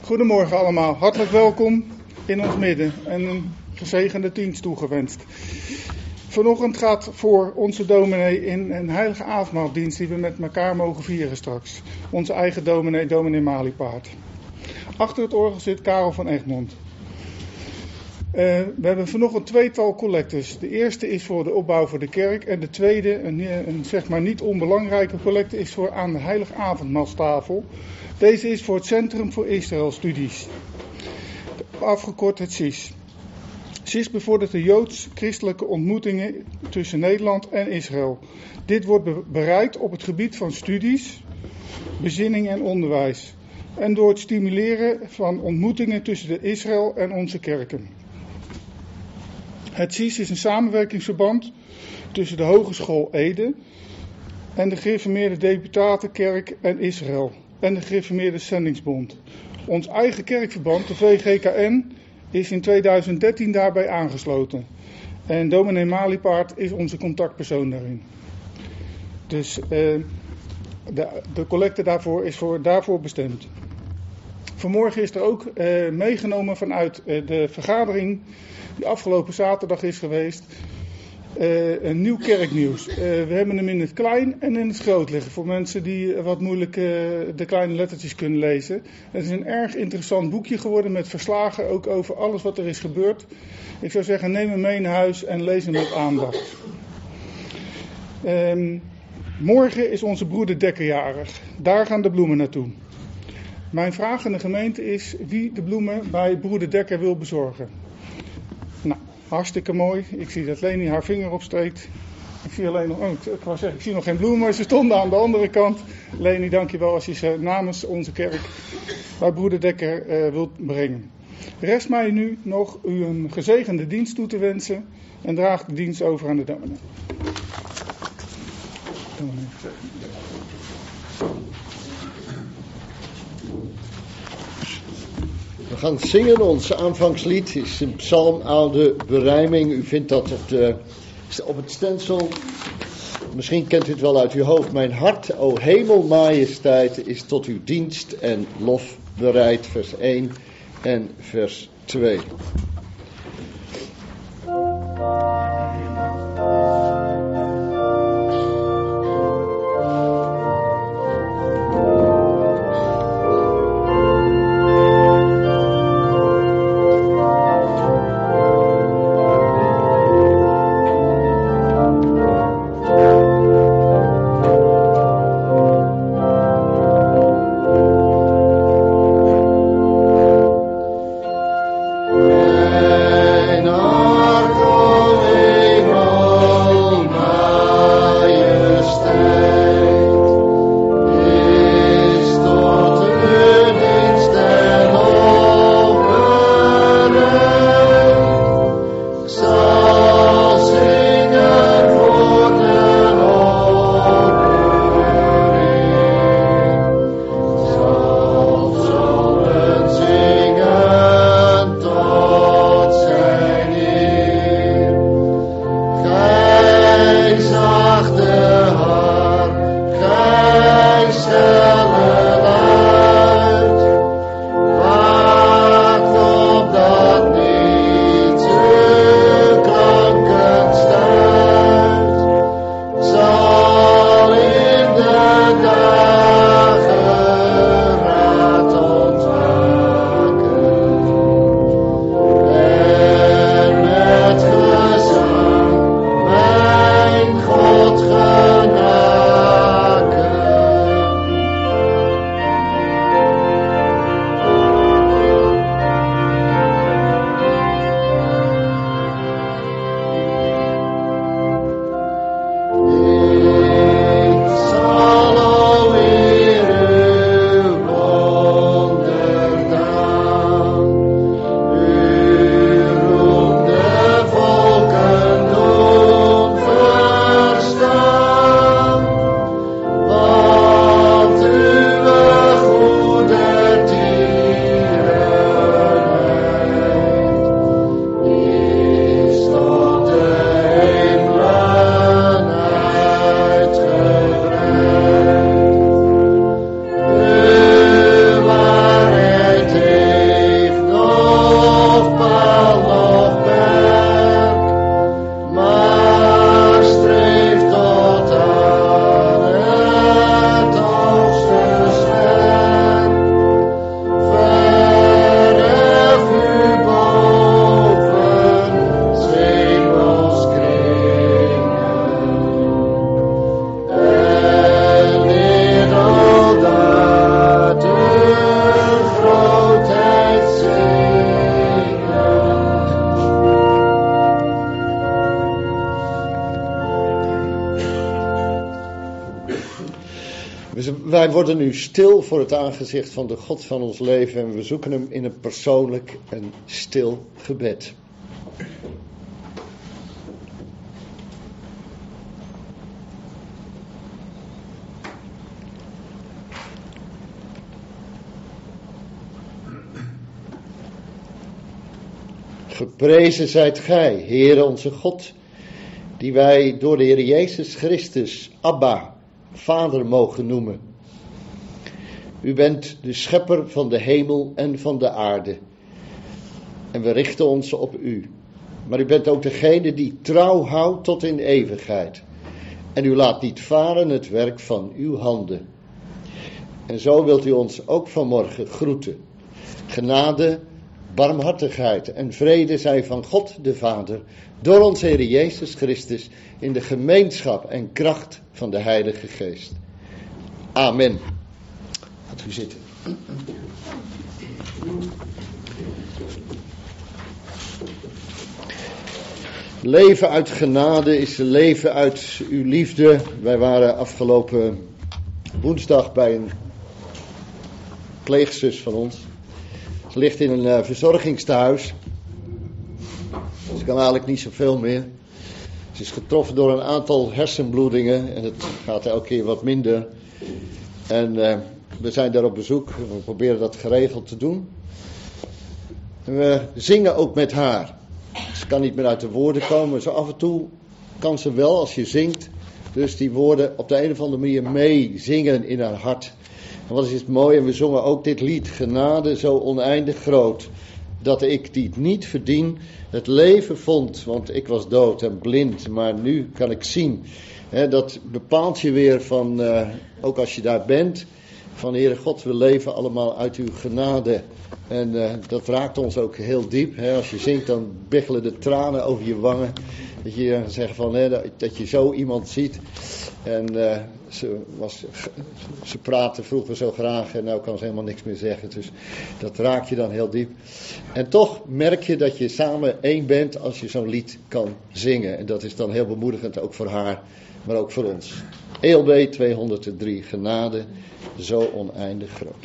Goedemorgen allemaal, hartelijk welkom in ons midden en een gezegende dienst toegewenst. Vanochtend gaat voor onze dominee in een heilige avondmaaldienst die we met elkaar mogen vieren straks. Onze eigen dominee Maliepaard. Achter het orgel zit Karel van Egmond. We hebben vanochtend tweetal collectes. De eerste is voor de opbouw voor de kerk en de tweede, een zeg maar niet onbelangrijke collecte, is voor aan de heilige avondmaalstafel. Deze is voor het Centrum voor Israël Studies, afgekort het CIS. CIS bevordert de joods-christelijke ontmoetingen tussen Nederland en Israël. Dit wordt bereid op het gebied van studies, bezinning en onderwijs. En door het stimuleren van ontmoetingen tussen de Israël en onze kerken. Het CIS is een samenwerkingsverband tussen de Hogeschool Ede en de Gereformeerde Deputatenkerk en Israël en de Gereformeerde Zendingsbond. Ons eigen kerkverband, de VGKN, is in 2013 daarbij aangesloten. En dominee Maliepaard is onze contactpersoon daarin. Dus de collecte daarvoor is daarvoor bestemd. Vanmorgen is er ook meegenomen vanuit de vergadering die afgelopen zaterdag is geweest, een nieuw kerknieuws. We hebben hem in het klein en in het groot liggen voor mensen die wat moeilijk de kleine lettertjes kunnen lezen. Het is een erg interessant boekje geworden met verslagen ook over alles wat er is gebeurd. Ik zou zeggen, neem hem mee naar huis en lees hem met aandacht. Morgen is onze broeder Dekker jarig. Daar gaan de bloemen naartoe. Mijn vraag aan de gemeente is wie de bloemen bij broeder Dekker wil bezorgen. Nou, hartstikke mooi. Ik zie dat Leni haar vinger opsteekt. Ik zie alleen nog, ik zie nog geen bloemen, maar ze stonden aan de andere kant. Leni, dankjewel als je ze namens onze kerk bij broeder Dekker wilt brengen. Rest mij nu nog u een gezegende dienst toe te wensen en draag de dienst over aan de dominee. We gaan zingen, ons aanvangslied is een psalm, oude berijming. U vindt dat op het stencil. Misschien kent u het wel uit uw hoofd. Mijn hart, o hemelmajesteit, is tot uw dienst en lof bereid. Vers 1 en vers 2. Mijn hart, o wij worden nu stil voor het aangezicht van de God van ons leven en we zoeken hem in een persoonlijk en stil gebed. Geprezen zijt gij, Heere onze God, die wij door de Heer Jezus Christus Abba, Vader mogen noemen. U bent de schepper van de hemel en van de aarde. En we richten ons op u. Maar u bent ook degene die trouw houdt tot in eeuwigheid. En u laat niet varen het werk van uw handen. En zo wilt u ons ook vanmorgen groeten. Genade, barmhartigheid en vrede zijn van God de Vader, door onze Heer Jezus Christus, in de gemeenschap en kracht van de Heilige Geest. Amen. Gaat u zitten. Leven uit genade is leven uit uw liefde. Wij waren afgelopen woensdag bij een pleegzus van ons. Ze ligt in een verzorgingstehuis. Ze kan eigenlijk niet zoveel meer. Ze is getroffen door een aantal hersenbloedingen en het gaat elke keer wat minder. En we zijn daar op bezoek. We proberen dat geregeld te doen. En we zingen ook met haar. Ze kan niet meer uit de woorden komen. Zo af en toe kan ze wel als je zingt. Dus die woorden op de een of andere manier meezingen in haar hart. En wat is het mooi. En we zongen ook dit lied. Genade zo oneindig groot. Dat ik die niet verdien. Het leven vond. Want ik was dood en blind. Maar nu kan ik zien. Dat bepaalt je weer van. Ook als je daar bent. Van Heere God, we leven allemaal uit uw genade. En dat raakt ons ook heel diep. Als je zingt, dan biggelen de tranen over je wangen. Dat je zegt van, dat je zo iemand ziet. En ze praatte vroeger zo graag en nu kan ze helemaal niks meer zeggen. Dus dat raakt je dan heel diep. En toch merk je dat je samen één bent als je zo'n lied kan zingen. En dat is dan heel bemoedigend, ook voor haar, maar ook voor ons. ELB 203, genade zo oneindig groot.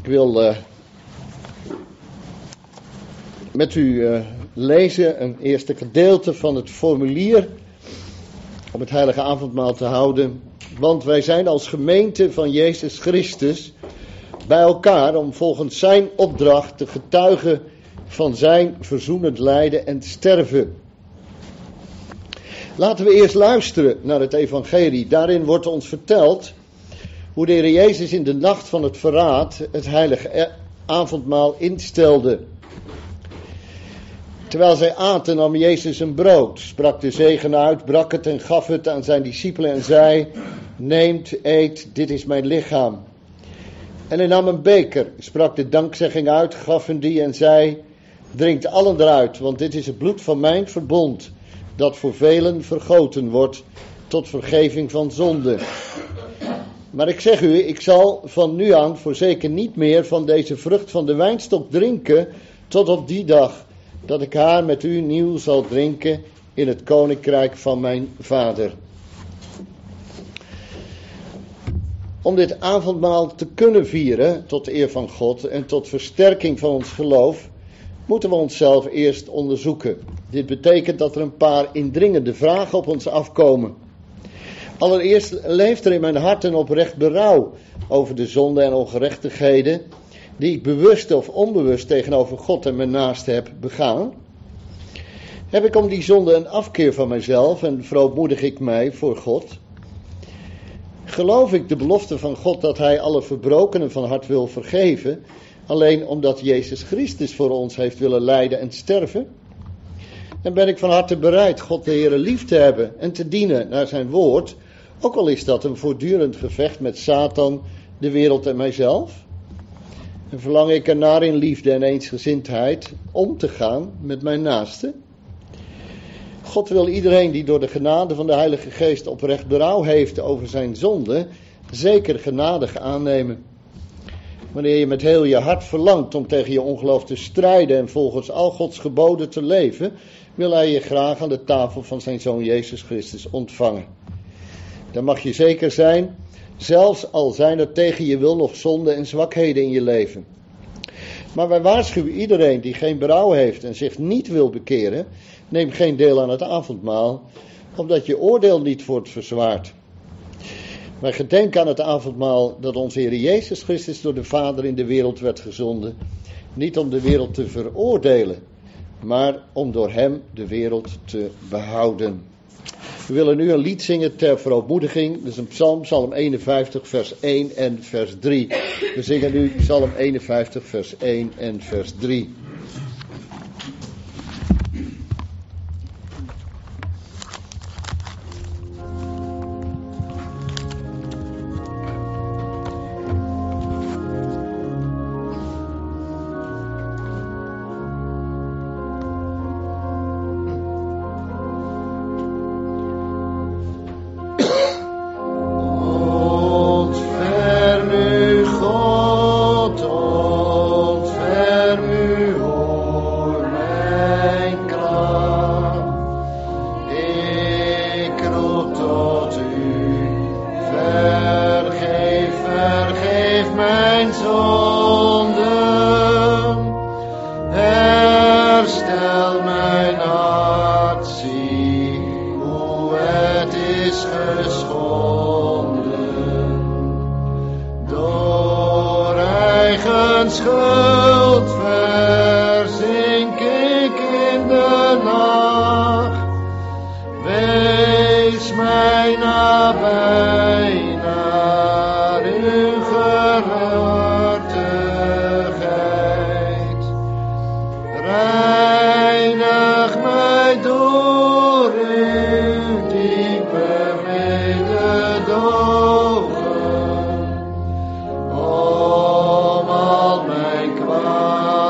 wil met u lezen een eerste gedeelte van het formulier om het heilige avondmaal te houden. Want wij zijn als gemeente van Jezus Christus bij elkaar om volgens zijn opdracht te getuigen van zijn verzoenend lijden en sterven. Laten we eerst luisteren naar het evangelie. Daarin wordt ons verteld hoe de Heer Jezus in de nacht van het verraad het heilige avondmaal instelde. Terwijl zij aten nam Jezus een brood, sprak de zegen uit, brak het en gaf het aan zijn discipelen en zei: neemt, eet, dit is mijn lichaam. En hij nam een beker, sprak de dankzegging uit, gaf hen die en zei: drinkt allen eruit, want dit is het bloed van mijn verbond, dat voor velen vergoten wordt tot vergeving van zonde. Maar ik zeg u, ik zal van nu aan voorzeker niet meer van deze vrucht van de wijnstok drinken, tot op die dag dat ik haar met u nieuw zal drinken in het koninkrijk van mijn Vader. Om dit avondmaal te kunnen vieren tot eer van God en tot versterking van ons geloof, moeten we onszelf eerst onderzoeken. Dit betekent dat er een paar indringende vragen op ons afkomen. Allereerst, leeft er in mijn hart een oprecht berouw over de zonden en ongerechtigheden die ik bewust of onbewust tegenover God en mijn naaste heb begaan? Heb ik om die zonde een afkeer van mijzelf en verootmoedig ik mij voor God? Geloof ik de belofte van God dat hij alle verbrokenen van hart wil vergeven, alleen omdat Jezus Christus voor ons heeft willen lijden en sterven? En ben ik van harte bereid God de Heere lief te hebben en te dienen naar zijn woord, ook al is dat een voortdurend gevecht met Satan, de wereld en mijzelf? En verlang ik ernaar in liefde en eensgezindheid om te gaan met mijn naaste? God wil iedereen die door de genade van de Heilige Geest oprecht berouw heeft over zijn zonde, zeker genadig aannemen. Wanneer je met heel je hart verlangt om tegen je ongeloof te strijden en volgens al Gods geboden te leven, wil hij je graag aan de tafel van zijn Zoon Jezus Christus ontvangen. Dan mag je zeker zijn, zelfs al zijn er tegen je wil nog zonden en zwakheden in je leven. Maar wij waarschuwen iedereen die geen berouw heeft en zich niet wil bekeren, neem geen deel aan het avondmaal, omdat je oordeel niet wordt verzwaard. Wij gedenken aan het avondmaal dat onze Heer Jezus Christus door de Vader in de wereld werd gezonden, niet om de wereld te veroordelen, maar om door hem de wereld te behouden. We willen nu een lied zingen ter verootmoediging. Dat is een psalm, psalm 51 vers 1 en vers 3. We zingen nu psalm 51 vers 1 en vers 3. Om al mijn kwaad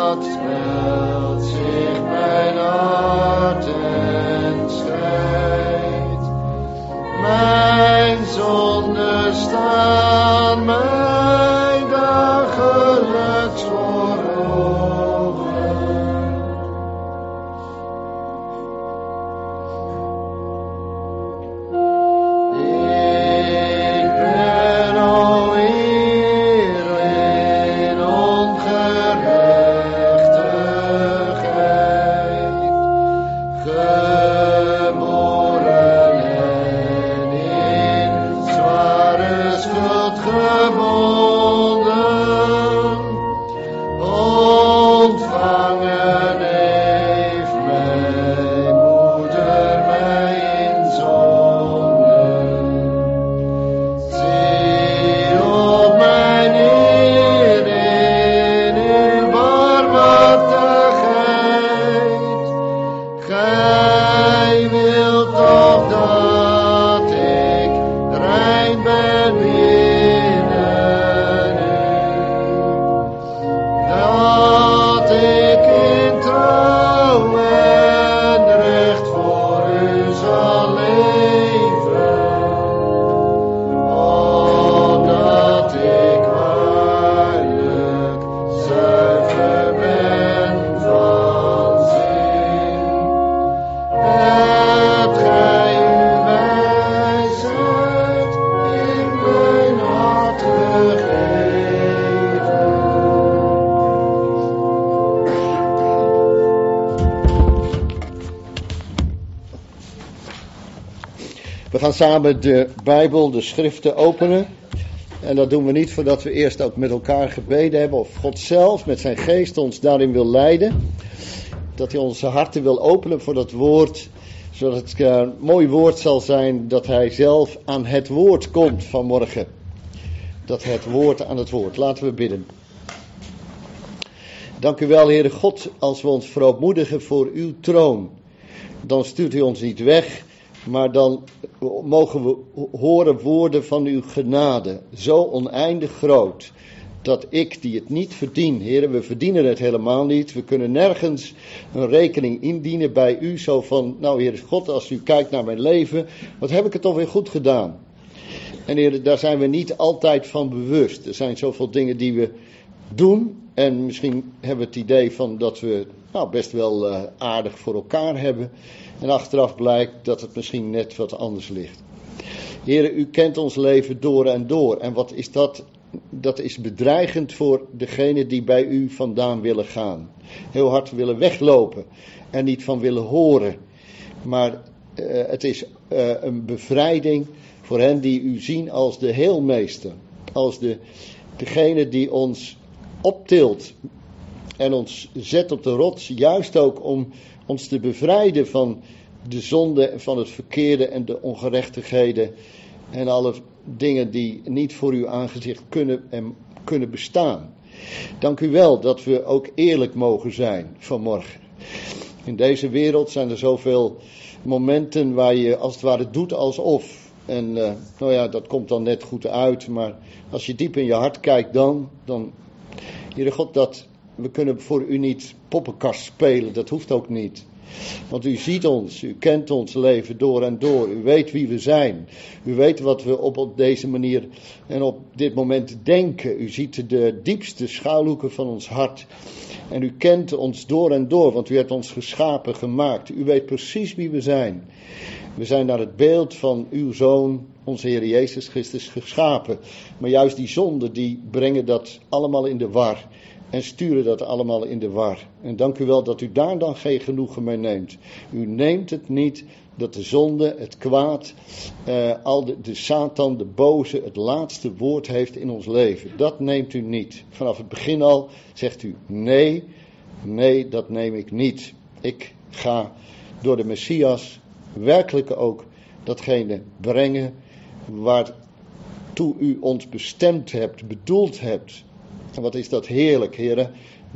gaan samen de Bijbel, de schriften openen. En dat doen we niet voordat we eerst ook met elkaar gebeden hebben. Of God zelf met zijn geest ons daarin wil leiden. Dat hij onze harten wil openen voor dat woord. Zodat het een mooi woord zal zijn dat hij zelf aan het woord komt vanmorgen. Dat het woord aan het woord. Laten we bidden. Dank u wel, Heere God, als we ons verootmoedigen voor uw troon. Dan stuurt u ons niet weg, maar dan mogen we horen woorden van uw genade. Zo oneindig groot, dat ik die het niet verdien, Heere, we verdienen het helemaal niet. We kunnen nergens een rekening indienen bij u, zo van, nou Heere God, als u kijkt naar mijn leven, wat heb ik het toch weer goed gedaan. En Heere, daar zijn we niet altijd van bewust. Er zijn zoveel dingen die we doen. En misschien hebben we het idee van dat we best wel aardig voor elkaar hebben. En achteraf blijkt dat het misschien net wat anders ligt. Heere, u kent ons leven door en door. En wat is dat? Dat is bedreigend voor degenen die bij u vandaan willen gaan. Heel hard willen weglopen. En niet van willen horen. Maar het is een bevrijding voor hen die u zien als de heelmeester. Als degene die ons optilt en ons zet op de rots, juist ook om ons te bevrijden van de zonde en van het verkeerde en de ongerechtigheden en alle dingen die niet voor uw aangezicht kunnen bestaan. Dank u wel dat we ook eerlijk mogen zijn vanmorgen. In deze wereld zijn er zoveel momenten waar je als het ware doet alsof. En dat komt dan net goed uit, maar als je diep in je hart kijkt dan Heere God, we kunnen voor u niet poppenkast spelen, dat hoeft ook niet. Want u ziet ons, u kent ons leven door en door, u weet wie we zijn. U weet wat we op deze manier en op dit moment denken. U ziet de diepste schuilhoeken van ons hart. En u kent ons door en door, want u hebt ons geschapen, gemaakt. U weet precies wie we zijn. We zijn naar het beeld van uw Zoon, onze Heer Jezus Christus, geschapen. Maar juist die zonden, die brengen dat allemaal in de war. En sturen dat allemaal in de war. En dank u wel dat u daar dan geen genoegen mee neemt. U neemt het niet dat de zonde, het kwaad, de Satan, de boze, het laatste woord heeft in ons leven. Dat neemt u niet. Vanaf het begin al zegt u nee, dat neem ik niet. Ik ga door de Messias werkelijk ook datgene brengen waartoe u ons bestemd hebt, bedoeld hebt. En wat is dat heerlijk, heren,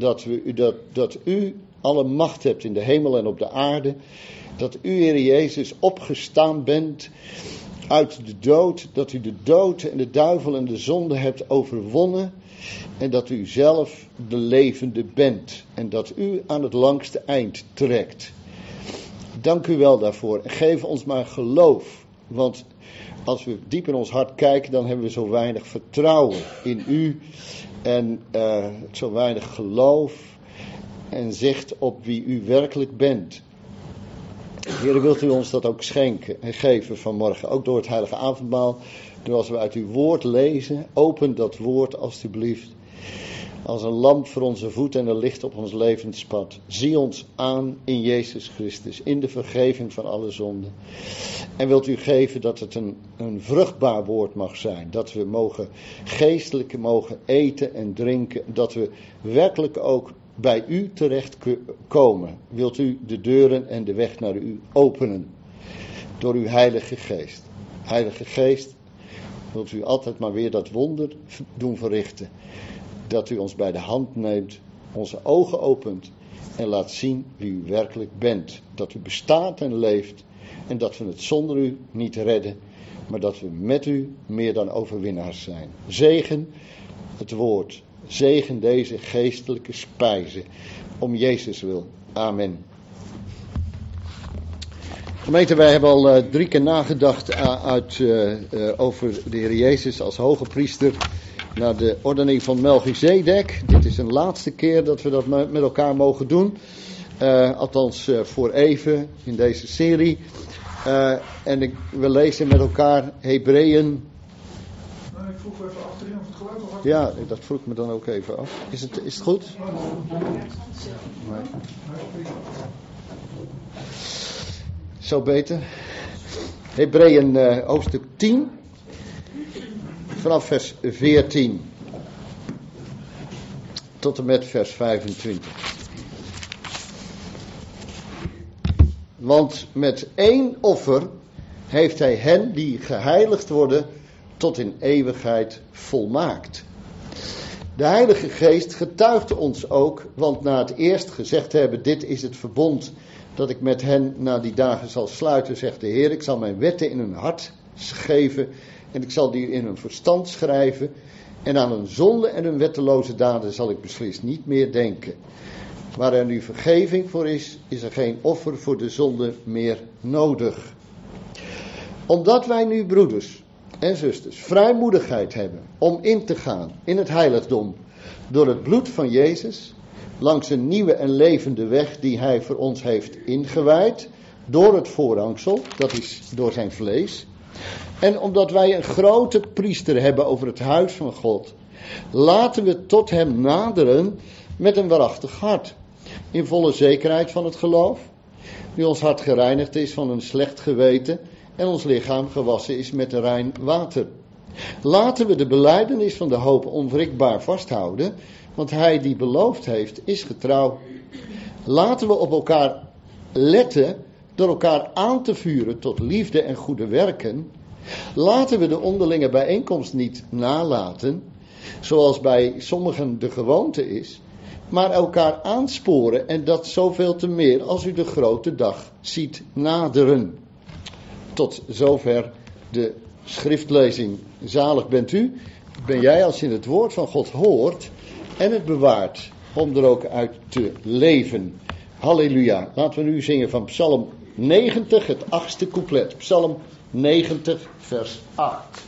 dat u alle macht hebt in de hemel en op de aarde. Dat u, Heer Jezus, opgestaan bent uit de dood. Dat u de dood en de duivel en de zonde hebt overwonnen. En dat u zelf de levende bent. En dat u aan het langste eind trekt. Dank u wel daarvoor. En geef ons maar geloof. Want als we diep in ons hart kijken, dan hebben we zo weinig vertrouwen in u. En zo weinig geloof en zicht op wie u werkelijk bent. Heer, wilt u ons dat ook schenken en geven vanmorgen. Ook door het heilige avondmaal. Door als we uit uw woord lezen. Open dat woord alstublieft. Als een lamp voor onze voet en een licht op ons levenspad. Zie ons aan in Jezus Christus. In de vergeving van alle zonden. En wilt u geven dat het een vruchtbaar woord mag zijn. Dat we geestelijk mogen eten en drinken. Dat we werkelijk ook bij u terecht komen. Wilt u de deuren en de weg naar u openen. Door uw Heilige Geest. Heilige Geest, wilt u altijd maar weer dat wonder doen verrichten. Dat u ons bij de hand neemt, onze ogen opent en laat zien wie u werkelijk bent. Dat u bestaat en leeft en dat we het zonder u niet redden, maar dat we met u meer dan overwinnaars zijn. Zegen het woord, zegen deze geestelijke spijzen, om Jezus wil. Amen. Gemeente, wij hebben al 3 keer nagedacht over de Heer Jezus als hoge priester naar de ordening van Melchizedek. Dit is een laatste keer dat we dat met elkaar mogen doen. Althans voor even in deze serie. We lezen met elkaar Hebreeën. Ik vroeg even achterin of het geluid nog hard. Ja, dat vroeg ik me dan ook even af. Is het goed? Nee. Zo beter. Hebreeën hoofdstuk 10, vanaf vers 14 tot en met vers 25. Want met één offer heeft hij hen die geheiligd worden tot in eeuwigheid volmaakt. De Heilige Geest getuigt ons ook, want na het eerst gezegd te hebben, dit is het verbond dat ik met hen na die dagen zal sluiten, zegt de Heer, ik zal mijn wetten in hun hart geven en ik zal die in hun verstand schrijven en aan hun zonde en hun wetteloze daden zal ik beslist niet meer denken. Waar er nu vergeving voor is, is er geen offer voor de zonde meer nodig. Omdat wij nu, broeders en zusters, vrijmoedigheid hebben om in te gaan in het heiligdom door het bloed van Jezus, langs een nieuwe en levende weg die hij voor ons heeft ingewijd, door het voorhangsel, dat is door zijn vlees. En omdat wij een grote priester hebben over het huis van God, laten we tot hem naderen met een waarachtig hart, in volle zekerheid van het geloof, nu ons hart gereinigd is van een slecht geweten en ons lichaam gewassen is met rein water. Laten we de belijdenis van de hoop onwrikbaar vasthouden, want hij die beloofd heeft is getrouw. Laten we op elkaar letten door elkaar aan te vuren tot liefde en goede werken. Laten we de onderlinge bijeenkomst niet nalaten, zoals bij sommigen de gewoonte is, maar elkaar aansporen en dat zoveel te meer als u de grote dag ziet naderen. Tot zover de schriftlezing. Zalig bent u, ben jij als je het woord van God hoort en het bewaart om er ook uit te leven. Halleluja. Laten we nu zingen van Psalm 90, het 8e couplet. Psalm 90, vers 8.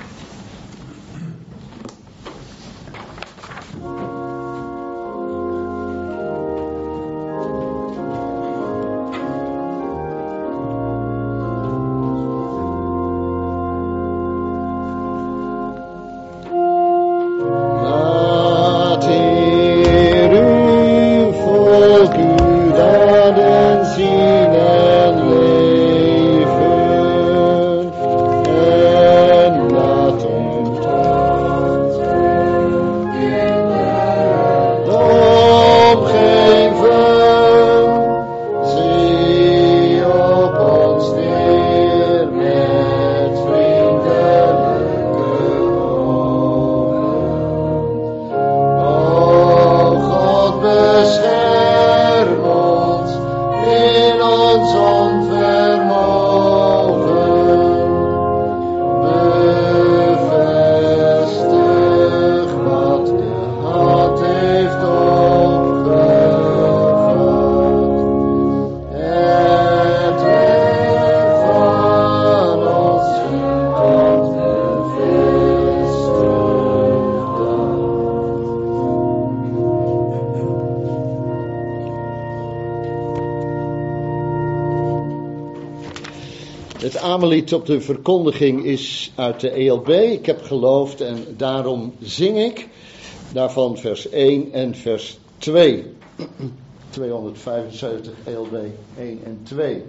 Het Amellied op de verkondiging is uit de ELB. Ik heb geloofd en daarom zing ik. Daarvan vers 1 en vers 2. 275 ELB 1 en 2.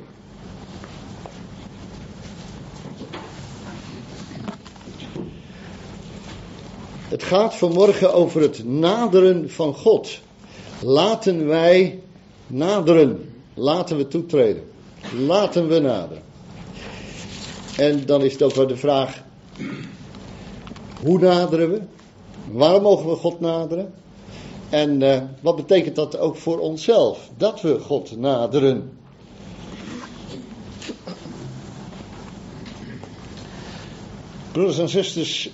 Het gaat vanmorgen over het naderen van God. Laten wij naderen. Laten we toetreden. Laten we naderen. En dan is het ook wel de vraag, hoe naderen we? Waarom mogen we God naderen? En wat betekent dat ook voor onszelf, dat we God naderen? Broeders en zusters,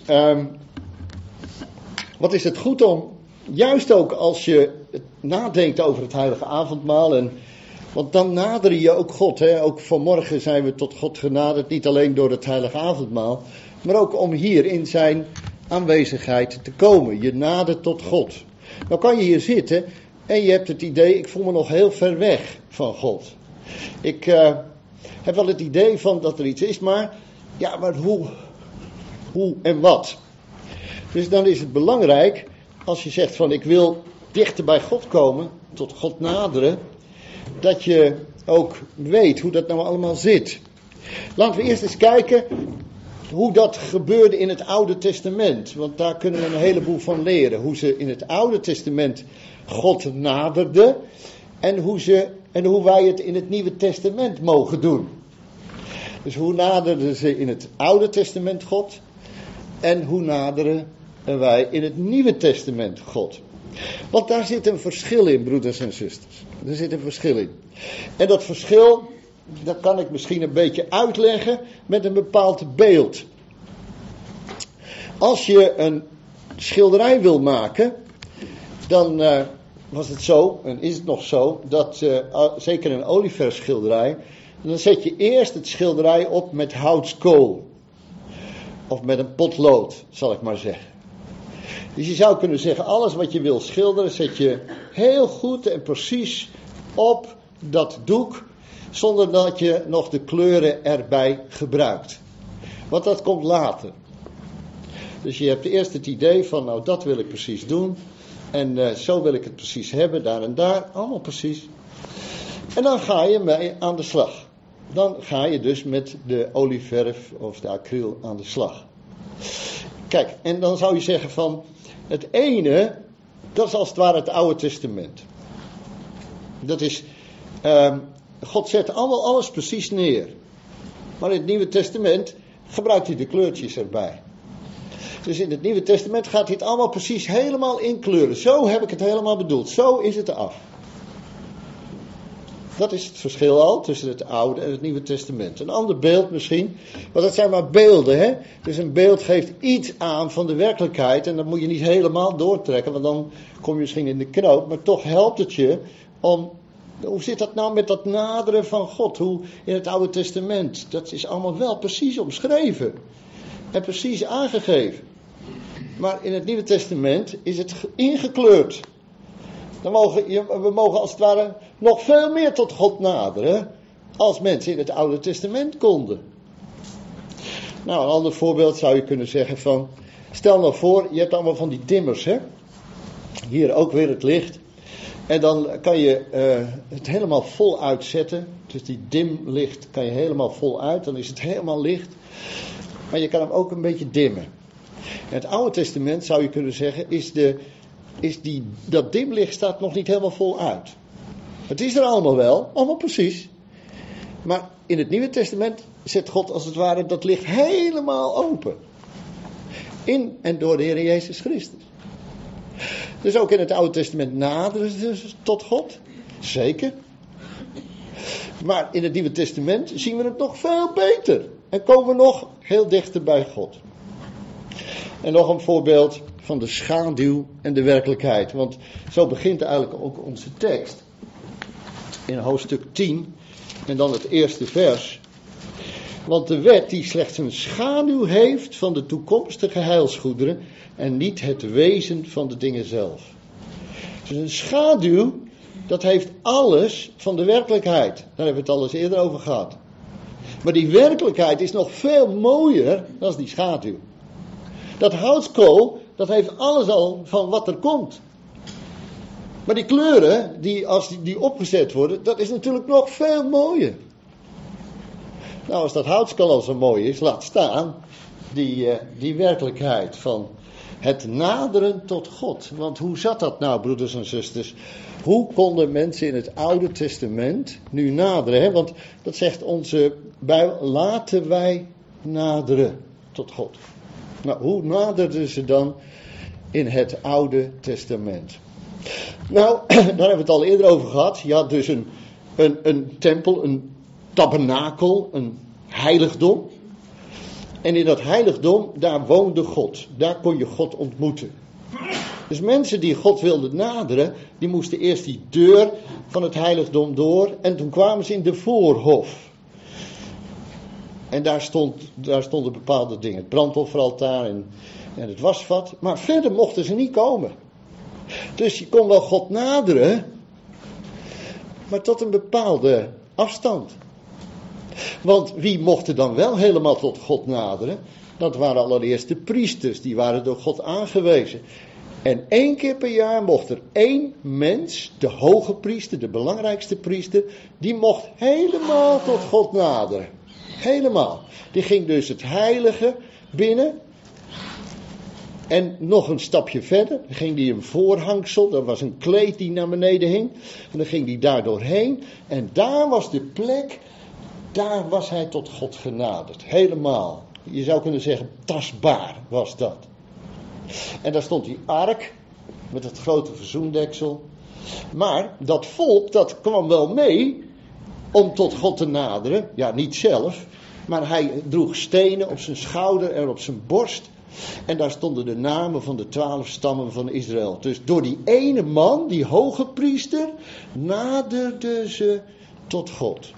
wat is het goed om, juist ook als je nadenkt over het heilige avondmaal, want dan nader je ook God. Hè? Ook vanmorgen zijn we tot God genaderd, niet alleen door het heilige avondmaal, maar ook om hier in zijn aanwezigheid te komen. Je nadert tot God. Nou kan je hier zitten en je hebt het idee, ik voel me nog heel ver weg van God. Ik heb wel het idee van dat er iets is, maar hoe en wat? Dus dan is het belangrijk, als je zegt van ik wil dichter bij God komen, tot God naderen, dat je ook weet hoe dat nou allemaal zit. Laten we eerst eens kijken hoe dat gebeurde in het Oude Testament. Want daar kunnen we een heleboel van leren. Hoe ze in het Oude Testament God naderden. En hoe wij het in het Nieuwe Testament mogen doen. Dus hoe naderden ze in het Oude Testament God? En hoe naderen wij in het Nieuwe Testament God? Want daar zit een verschil in, broeders en zusters. Er zit een verschil in. En dat verschil, dat kan ik misschien een beetje uitleggen met een bepaald beeld. Als je een schilderij wil maken, dan was het zo, en is het nog zo, dat zeker een olieverfschilderij, dan zet je eerst het schilderij op met houtskool. Of met een potlood, zal ik maar zeggen. Dus je zou kunnen zeggen, alles wat je wil schilderen, zet je heel goed en precies op dat doek, zonder dat je nog de kleuren erbij gebruikt. Want dat komt later. Dus je hebt eerst het idee van, nou dat wil ik precies doen. En zo wil ik het precies hebben, daar en daar, allemaal precies. En dan ga je mee aan de slag. Dan ga je dus met de olieverf of de acryl aan de slag. Kijk, en dan zou je zeggen van, het ene, dat is als het ware het Oude Testament. Dat is, God zet allemaal alles precies neer. Maar in het Nieuwe Testament gebruikt hij de kleurtjes erbij. Dus in het Nieuwe Testament gaat hij het allemaal precies helemaal inkleuren. Zo heb ik het helemaal bedoeld. Zo is het af. Dat is het verschil al tussen het Oude en het Nieuwe Testament. Een ander beeld misschien, want dat zijn maar beelden. Hè? Dus een beeld geeft iets aan van de werkelijkheid. En dat moet je niet helemaal doortrekken, want dan kom je misschien in de knoop. Maar toch helpt het je om, hoe zit dat nou met dat naderen van God? Hoe in het Oude Testament, dat is allemaal wel precies omschreven. En precies aangegeven. Maar in het Nieuwe Testament is het ingekleurd. We mogen als het ware nog veel meer tot God naderen als mensen in het Oude Testament konden. Nou, een ander voorbeeld zou je kunnen zeggen van, stel nou voor, je hebt allemaal van die dimmers, hè? Hier ook weer het licht. En dan kan je het helemaal vol uitzetten. Dus die dimlicht kan je helemaal vol uit, dan is het helemaal licht. Maar je kan hem ook een beetje dimmen. In het Oude Testament zou je kunnen zeggen, dat dimlicht staat nog niet helemaal vol uit. Het is er allemaal wel, allemaal precies. Maar in het Nieuwe Testament zet God als het ware dat licht helemaal open. In en door de Heer Jezus Christus. Dus ook in het Oude Testament naderen ze dus tot God. Zeker. Maar in het Nieuwe Testament zien we het nog veel beter. En komen we nog heel dichter bij God. En nog een voorbeeld van de schaduw en de werkelijkheid. Want zo begint eigenlijk ook onze tekst. In hoofdstuk 10 en dan het eerste vers. Want de wet die slechts een schaduw heeft van de toekomstige heilsgoederen en niet het wezen van de dingen zelf. Dus een schaduw, dat heeft alles van de werkelijkheid. Daar hebben we het al eens eerder over gehad. Maar die werkelijkheid is nog veel mooier dan die schaduw. Dat houtskool, dat heeft alles al van wat er komt. Maar die kleuren, als die opgezet worden, dat is natuurlijk nog veel mooier. Nou, als dat houtskool al zo mooi is, laat staan die werkelijkheid van het naderen tot God. Want hoe zat dat nou, broeders en zusters? Hoe konden mensen in het Oude Testament nu naderen? Hè? Want dat zegt onze Bijbel, laten wij naderen tot God. Nou, hoe naderden ze dan in het Oude Testament? Nou, daar hebben we het al eerder over gehad. Je had dus een tempel, een tabernakel, een heiligdom. En in dat heiligdom, daar woonde God. Daar kon je God ontmoeten. Dus mensen die God wilden naderen, die moesten eerst die deur van het heiligdom door. En toen kwamen ze in de voorhof. En daar stonden bepaalde dingen. Het brandofferaltaar en het wasvat. Maar verder mochten ze niet komen. Dus je kon wel God naderen. Maar tot een bepaalde afstand. Want wie mocht er dan wel helemaal tot God naderen? Dat waren allereerst de priesters. Die waren door God aangewezen. En 1 keer per jaar mocht er 1 mens, de hoge priester, de belangrijkste priester, die mocht helemaal tot God naderen. Helemaal. Die ging dus het heilige binnen. En nog een stapje verder. Dan ging die een voorhangsel. Dat was een kleed die naar beneden hing. En dan ging die daar doorheen. En daar was de plek. Daar was hij tot God genaderd. Helemaal. Je zou kunnen zeggen, tastbaar was dat. En daar stond die ark. Met het grote verzoendeksel. Maar dat volk, dat kwam wel mee. Om tot God te naderen. Ja, niet zelf. Maar hij droeg stenen op zijn schouder en op zijn borst. En daar stonden de namen van de 12 stammen van Israël. Dus door die ene man, die hoge priester, naderden ze tot God.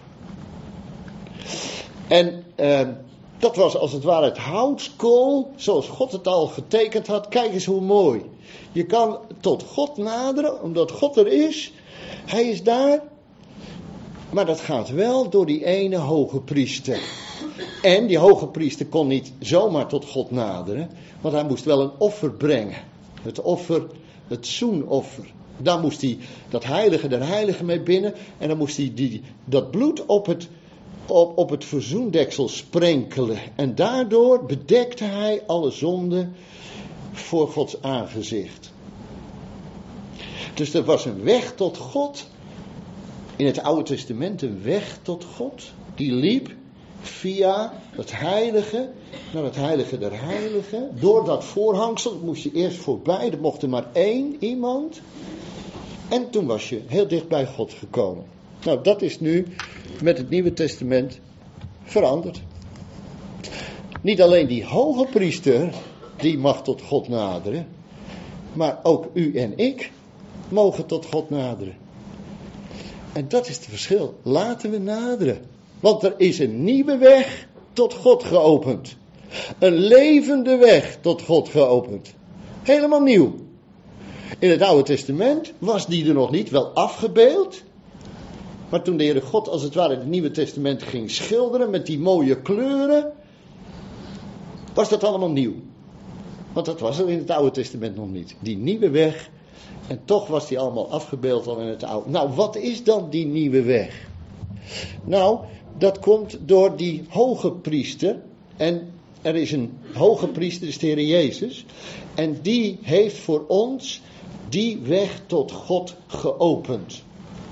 En dat was als het ware het houtskool, zoals God het al getekend had. Kijk eens hoe mooi. Je kan tot God naderen, omdat God er is. Hij is daar. Maar dat gaat wel door die ene hoge priester. En die hoge priester kon niet zomaar tot God naderen. Want hij moest wel een offer brengen. Het offer, het zoenoffer. Daar moest hij dat heilige der heiligen mee binnen. En dan moest hij dat bloed op het verzoendeksel sprenkelen. En daardoor bedekte hij alle zonden voor Gods aangezicht. Dus er was een weg tot God. In het Oude Testament een weg tot God. Die liep via het heilige naar het heilige der heiligen. Door dat voorhangsel moest je eerst voorbij. Er mocht er maar één iemand. En toen was je heel dicht bij God gekomen. Nou, dat is nu met het Nieuwe Testament veranderd. Niet alleen die hoge priester, die mag tot God naderen. Maar ook u en ik mogen tot God naderen. En dat is het verschil. Laten we naderen. Want er is een nieuwe weg tot God geopend. Een levende weg tot God geopend. Helemaal nieuw. In het Oude Testament was die er nog niet, wel afgebeeld. Maar toen de Heere God als het ware het Nieuwe Testament ging schilderen met die mooie kleuren, was dat allemaal nieuw. Want dat was er in het Oude Testament nog niet. Die nieuwe weg. En toch was die allemaal afgebeeld al in het Oude. Nou, wat is dan die nieuwe weg? Nou, dat komt door die hoge priester. En er is een hoge priester, is de Heer Jezus. En die heeft voor ons die weg tot God geopend.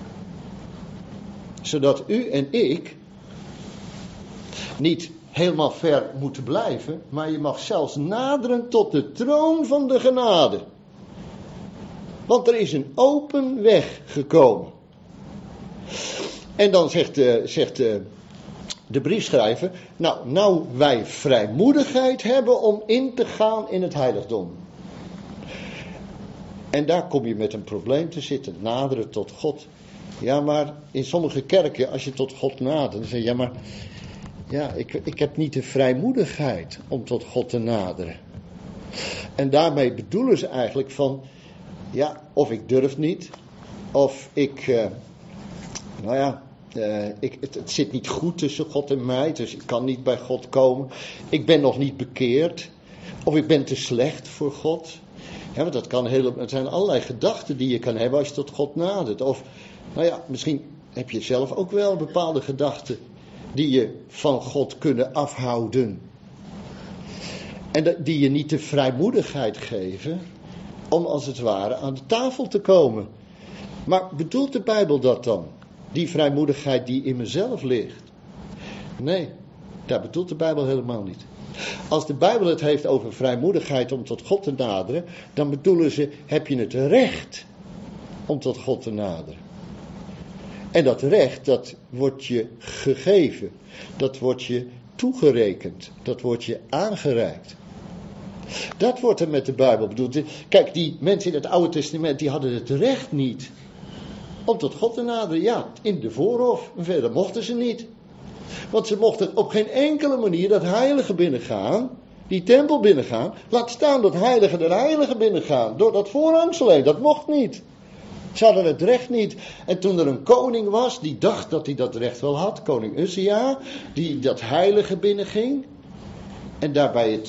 Zodat u en ik niet helemaal ver moeten blijven. Maar je mag zelfs naderen tot de troon van de genade. Want er is een open weg gekomen. En dan zegt de briefschrijver, nou wij vrijmoedigheid hebben om in te gaan in het heiligdom. En daar kom je met een probleem te zitten, naderen tot God. Ja, maar in sommige kerken, als je tot God nadert, dan zeg je, ja, maar ja, ik heb niet de vrijmoedigheid om tot God te naderen. En daarmee bedoelen ze eigenlijk van, ja, of ik durf niet, of het zit niet goed tussen God en mij, dus ik kan niet bij God komen. Ik ben nog niet bekeerd, of ik ben te slecht voor God. Ja, want het zijn allerlei gedachten die je kan hebben als je tot God nadert. Of, misschien heb je zelf ook wel bepaalde gedachten die je van God kunnen afhouden. En die je niet de vrijmoedigheid geven om als het ware aan de tafel te komen. Maar bedoelt de Bijbel dat dan? Die vrijmoedigheid die in mezelf ligt? Nee, daar bedoelt de Bijbel helemaal niet. Als de Bijbel het heeft over vrijmoedigheid om tot God te naderen, dan bedoelen ze, heb je het recht om tot God te naderen. En dat recht, dat wordt je gegeven. Dat wordt je toegerekend. Dat wordt je aangereikt. Dat wordt er met de Bijbel bedoeld. Kijk, die mensen in het Oude Testament, die hadden het recht niet om tot God te naderen. Ja, in de voorhof. Verder mochten ze niet. Want ze mochten op geen enkele manier dat heilige binnengaan, die tempel binnengaan. Laat staan dat heilige der heiligen binnengaan. Door dat voorhangsel heen. Dat mocht niet. Ze hadden het recht niet. En toen er een koning was, die dacht dat hij dat recht wel had. Koning Uzia, die dat heilige binnenging. En daarbij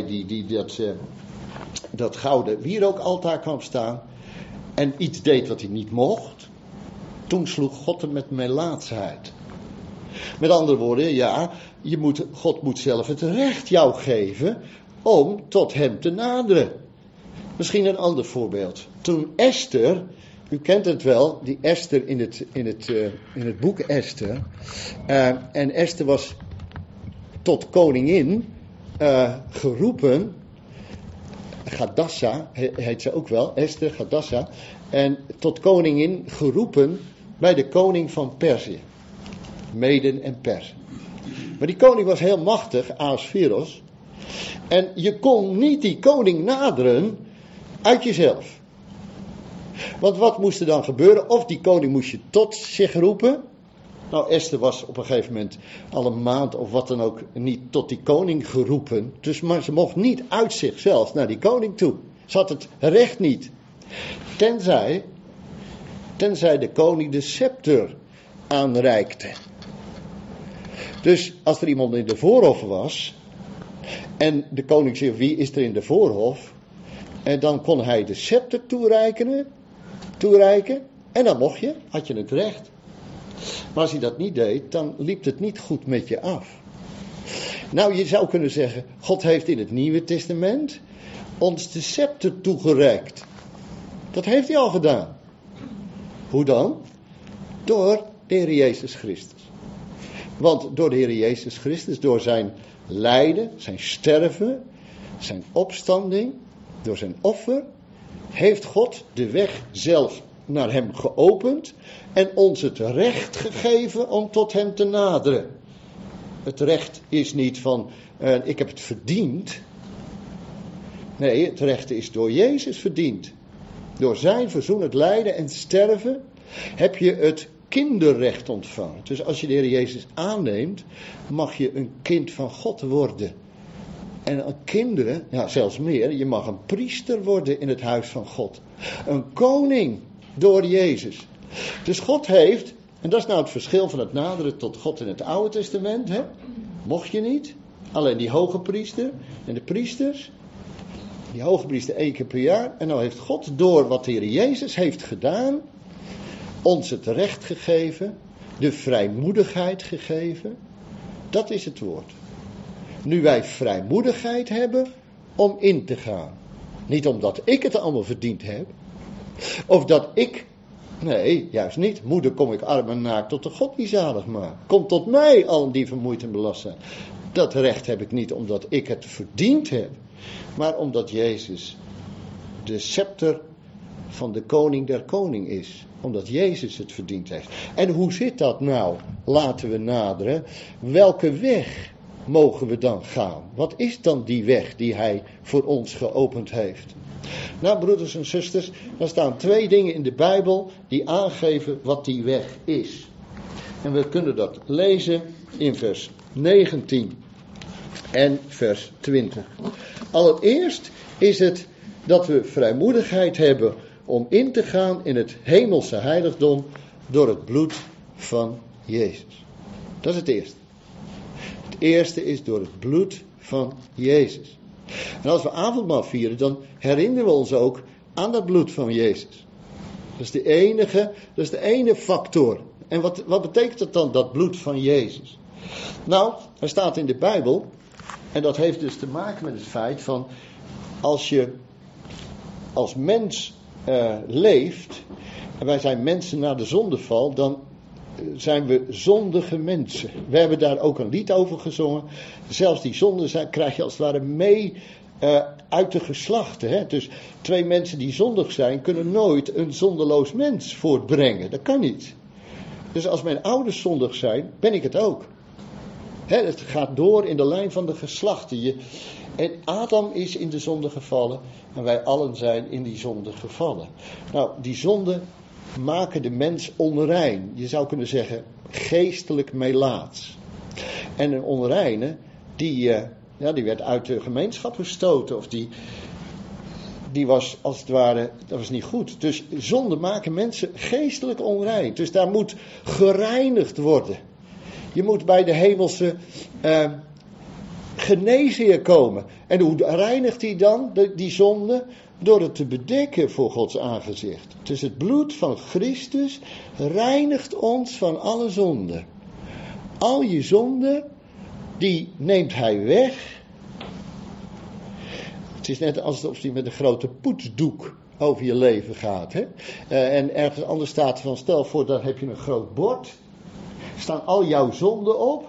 dat gouden wierookaltaar kwam staan. En iets deed wat hij niet mocht. Toen sloeg God hem met melaatsheid. Met andere woorden, ja, God moet zelf het recht jou geven om tot hem te naderen. Misschien een ander voorbeeld. Toen Esther, u kent het wel, die Esther in het boek Esther. En Esther was tot koningin geroepen. Gadassa heet ze ook wel, Esther, Gadassa. En tot koningin geroepen bij de koning van Perzië. Meden en Perzië. Maar die koning was heel machtig, Ahasveros. En je kon niet die koning naderen uit jezelf. Want wat moest er dan gebeuren? Of die koning moest je tot zich roepen. Nou, Esther was op een gegeven moment al een maand of wat dan ook niet tot die koning geroepen. Maar ze mocht niet uit zichzelf naar die koning toe. Ze had het recht niet. Tenzij de koning de scepter aanreikte. Dus als er iemand in de voorhof was en de koning zei, wie is er in de voorhof? En dan kon hij de scepter toereiken en dan had je het recht. Maar als hij dat niet deed, dan liep het niet goed met je af. Nou, je zou kunnen zeggen, God heeft in het Nieuwe Testament ons de scepter toegereikt. Dat heeft hij al gedaan. Hoe dan? Door de Heer Jezus Christus. Want door de Heer Jezus Christus, door zijn lijden, zijn sterven, zijn opstanding, door zijn offer, heeft God de weg zelf naar hem geopend en ons het recht gegeven om tot hem te naderen. Het recht is niet van, ik heb het verdiend. Nee, het recht is door Jezus verdiend. Door zijn verzoenend lijden en sterven heb je het kinderrecht ontvangen. Dus als je de Heer Jezus aanneemt, mag je een kind van God worden. En kinderen, ja zelfs meer, je mag een priester worden in het huis van God. Een koning door Jezus. Dus God heeft, en dat is nou het verschil van het naderen tot God in het Oude Testament. Hè? Mocht je niet. Alleen die hoge priester en de priesters. Die hoge priester 1 keer per jaar. En nou heeft God door wat de Heer Jezus heeft gedaan, ons het recht gegeven. De vrijmoedigheid gegeven. Dat is het woord. Nu wij vrijmoedigheid hebben om in te gaan. Niet omdat ik het allemaal verdiend heb. Of dat ik, nee, juist niet. Moeder, kom ik arm en naakt tot de God die zalig maakt. Kom tot mij, allen die vermoeid en belast zijn. Dat recht heb ik niet omdat ik het verdiend heb. Maar omdat Jezus de scepter van de koning der koning is. Omdat Jezus het verdiend heeft. En hoe zit dat nou? Laten we naderen. Welke weg mogen we dan gaan? Wat is dan die weg die hij voor ons geopend heeft? Nou, broeders en zusters, er staan 2 dingen in de Bijbel die aangeven wat die weg is. En we kunnen dat lezen in vers 19 en vers 20. Allereerst is het dat we vrijmoedigheid hebben om in te gaan in het hemelse heiligdom door het bloed van Jezus. Dat is het eerste. Het eerste is door het bloed van Jezus. En als we avondmaal vieren, dan herinneren we ons ook aan dat bloed van Jezus. Dat is de ene factor. En wat betekent het dan, dat bloed van Jezus? Nou, er staat in de Bijbel, en dat heeft dus te maken met het feit van, als je als mens leeft, en wij zijn mensen na de zondeval, dan zijn we zondige mensen. We hebben daar ook een lied over gezongen. Zelfs die zonden krijg je als het ware mee uit de geslachten. Hè? Dus 2 mensen die zondig zijn, kunnen nooit een zondeloos mens voortbrengen. Dat kan niet. Dus als mijn ouders zondig zijn, ben ik het ook. Hè, het gaat door in de lijn van de geslachten. En Adam is in de zonde gevallen. En wij allen zijn in die zonde gevallen. Nou, die zonden maken de mens onrein. Je zou kunnen zeggen geestelijk melaats. En een onreine, die werd uit de gemeenschap gestoten. Of die was als het ware, dat was niet goed. Dus zonden maken mensen geestelijk onrein. Dus daar moet gereinigd worden. Je moet bij de hemelse geneesheer komen. En hoe reinigt hij dan die zonde? Door het te bedekken voor Gods aangezicht. Dus het bloed van Christus reinigt ons van alle zonde. Al je zonden, die neemt hij weg. Het is net alsof hij met een grote poetsdoek over je leven gaat. Hè? En ergens anders staat van, stel voor, daar heb je een groot bord. Staan al jouw zonden op.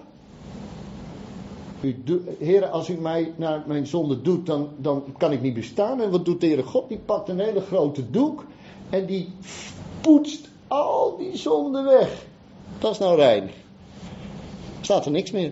Heer, als u mij naar mijn zonde doet, dan kan ik niet bestaan. En wat doet de Heere God? Die pakt een hele grote doek en die poetst al die zonden weg. Dat is nou rein. Staat er niks meer.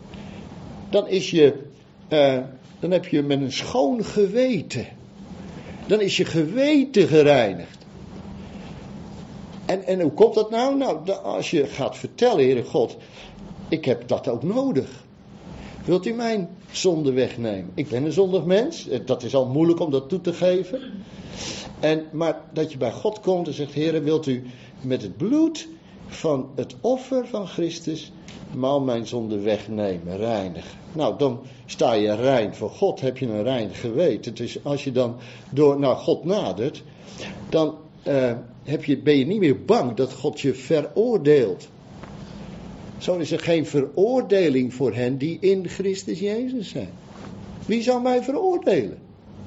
Dan heb je met een schoon geweten. Dan is je geweten gereinigd. En hoe komt dat nou? Nou, als je gaat vertellen, Heere God, ik heb dat ook nodig. Wilt u mijn zonde wegnemen? Ik ben een zondig mens. Dat is al moeilijk om dat toe te geven. Maar dat je bij God komt en zegt, Heere, wilt u met het bloed van het offer van Christus al mijn zonde wegnemen, reinigen. Nou, dan sta je rein voor God, heb je een rein geweten. Dus als je dan naar God nadert, dan ben je niet meer bang dat God je veroordeelt. Zo is er geen veroordeling voor hen die in Christus Jezus zijn. Wie zou mij veroordelen?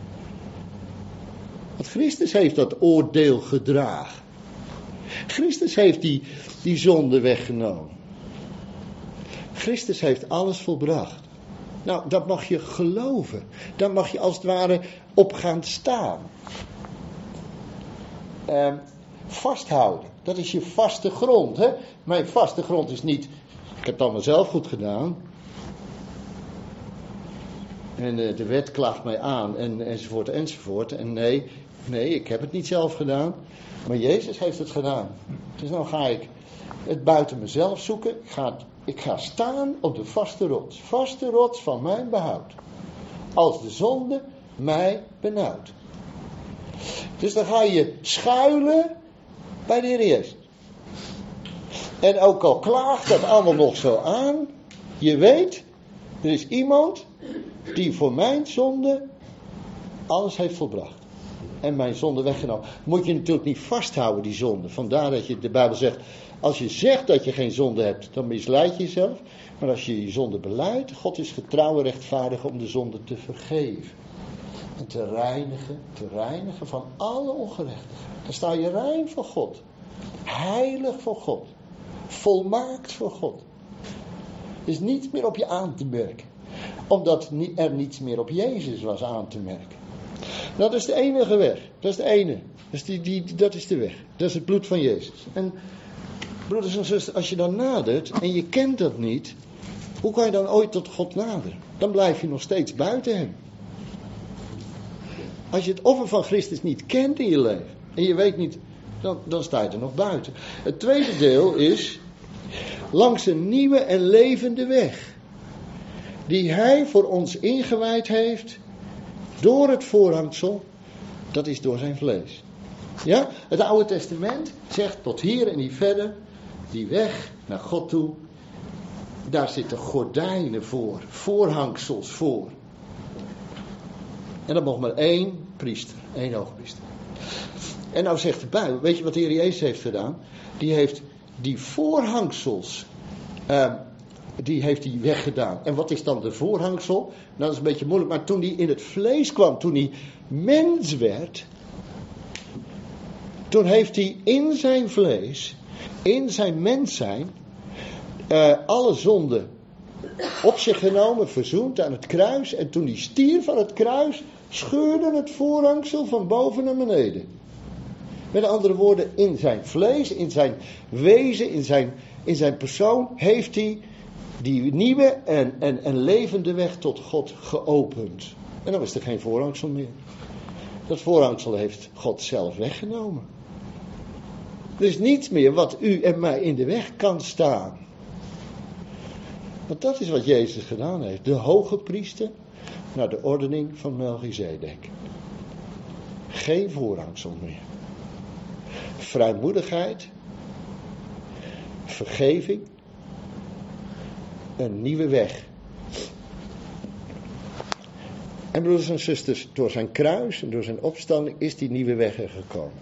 Want Christus heeft dat oordeel gedragen. Christus heeft die zonde weggenomen. Christus heeft alles volbracht. Nou, dat mag je geloven. Daar mag je als het ware op gaan staan. Vasthouden. Dat is je vaste grond. Hè? Mijn vaste grond is niet, ik heb het allemaal zelf goed gedaan. En de wet klaagt mij aan enzovoort enzovoort. En nee, ik heb het niet zelf gedaan. Maar Jezus heeft het gedaan. Dus nou ga ik het buiten mezelf zoeken. Ik ga staan op de vaste rots. Vaste rots van mijn behoud. Als de zonde mij benauwt. Dus dan ga je schuilen bij de Heer Jezus. En ook al klaagt dat allemaal nog zo aan. Je weet, er is iemand die voor mijn zonde alles heeft volbracht. En mijn zonde weggenomen. Moet je natuurlijk niet vasthouden, die zonde. Vandaar dat de Bijbel zegt, als je zegt dat je geen zonde hebt, dan misleid je jezelf. Maar als je je zonde belijdt, God is getrouw en rechtvaardig om de zonde te vergeven. En te reinigen van alle ongerechtigheid. Dan sta je rein voor God. Heilig voor God. Volmaakt voor God. Er is niets meer op je aan te merken. Omdat er niets meer op Jezus was aan te merken. Dat is de enige weg. Dat is de ene. Dat is de weg. Dat is het bloed van Jezus. En broeders en zusters, als je dan nadert en je kent dat niet, hoe kan je dan ooit tot God naderen? Dan blijf je nog steeds buiten hem. Als je het offer van Christus niet kent in je leven en je weet niet, dan sta je er nog buiten. Het tweede deel is langs een nieuwe en levende weg die hij voor ons ingewijd heeft door het voorhangsel, dat is door zijn vlees. Ja, het Oude Testament zegt tot hier en niet verder, die weg naar God toe, daar zitten gordijnen voor, voorhangsels voor. En dat mocht maar één priester, één hoogpriester. En nou zegt de Bijbel, weet je wat de Heer Jezus heeft gedaan? Die heeft die voorhangsels, die heeft hij weggedaan. En wat is dan de voorhangsel? Nou, dat is een beetje moeilijk, maar toen hij in het vlees kwam, toen hij mens werd, toen heeft hij in zijn vlees, in zijn mens zijn, alle zonden op zich genomen, verzoend aan het kruis. En toen hij stierf aan het kruis, scheurde het voorhangsel van boven naar beneden. Met andere woorden, in zijn vlees, in zijn wezen, in zijn persoon, heeft hij die nieuwe en levende weg tot God geopend. En dan is er geen voorhangsel meer. Dat voorhangsel heeft God zelf weggenomen. Er is niets meer wat u en mij in de weg kan staan. Want dat is wat Jezus gedaan heeft. De hoge priester naar de ordening van Melchizedek. Geen voorhangsel meer. Vrijmoedigheid. Vergeving. Een nieuwe weg. En broeders en zusters, door zijn kruis en door zijn opstanding is die nieuwe weg er gekomen.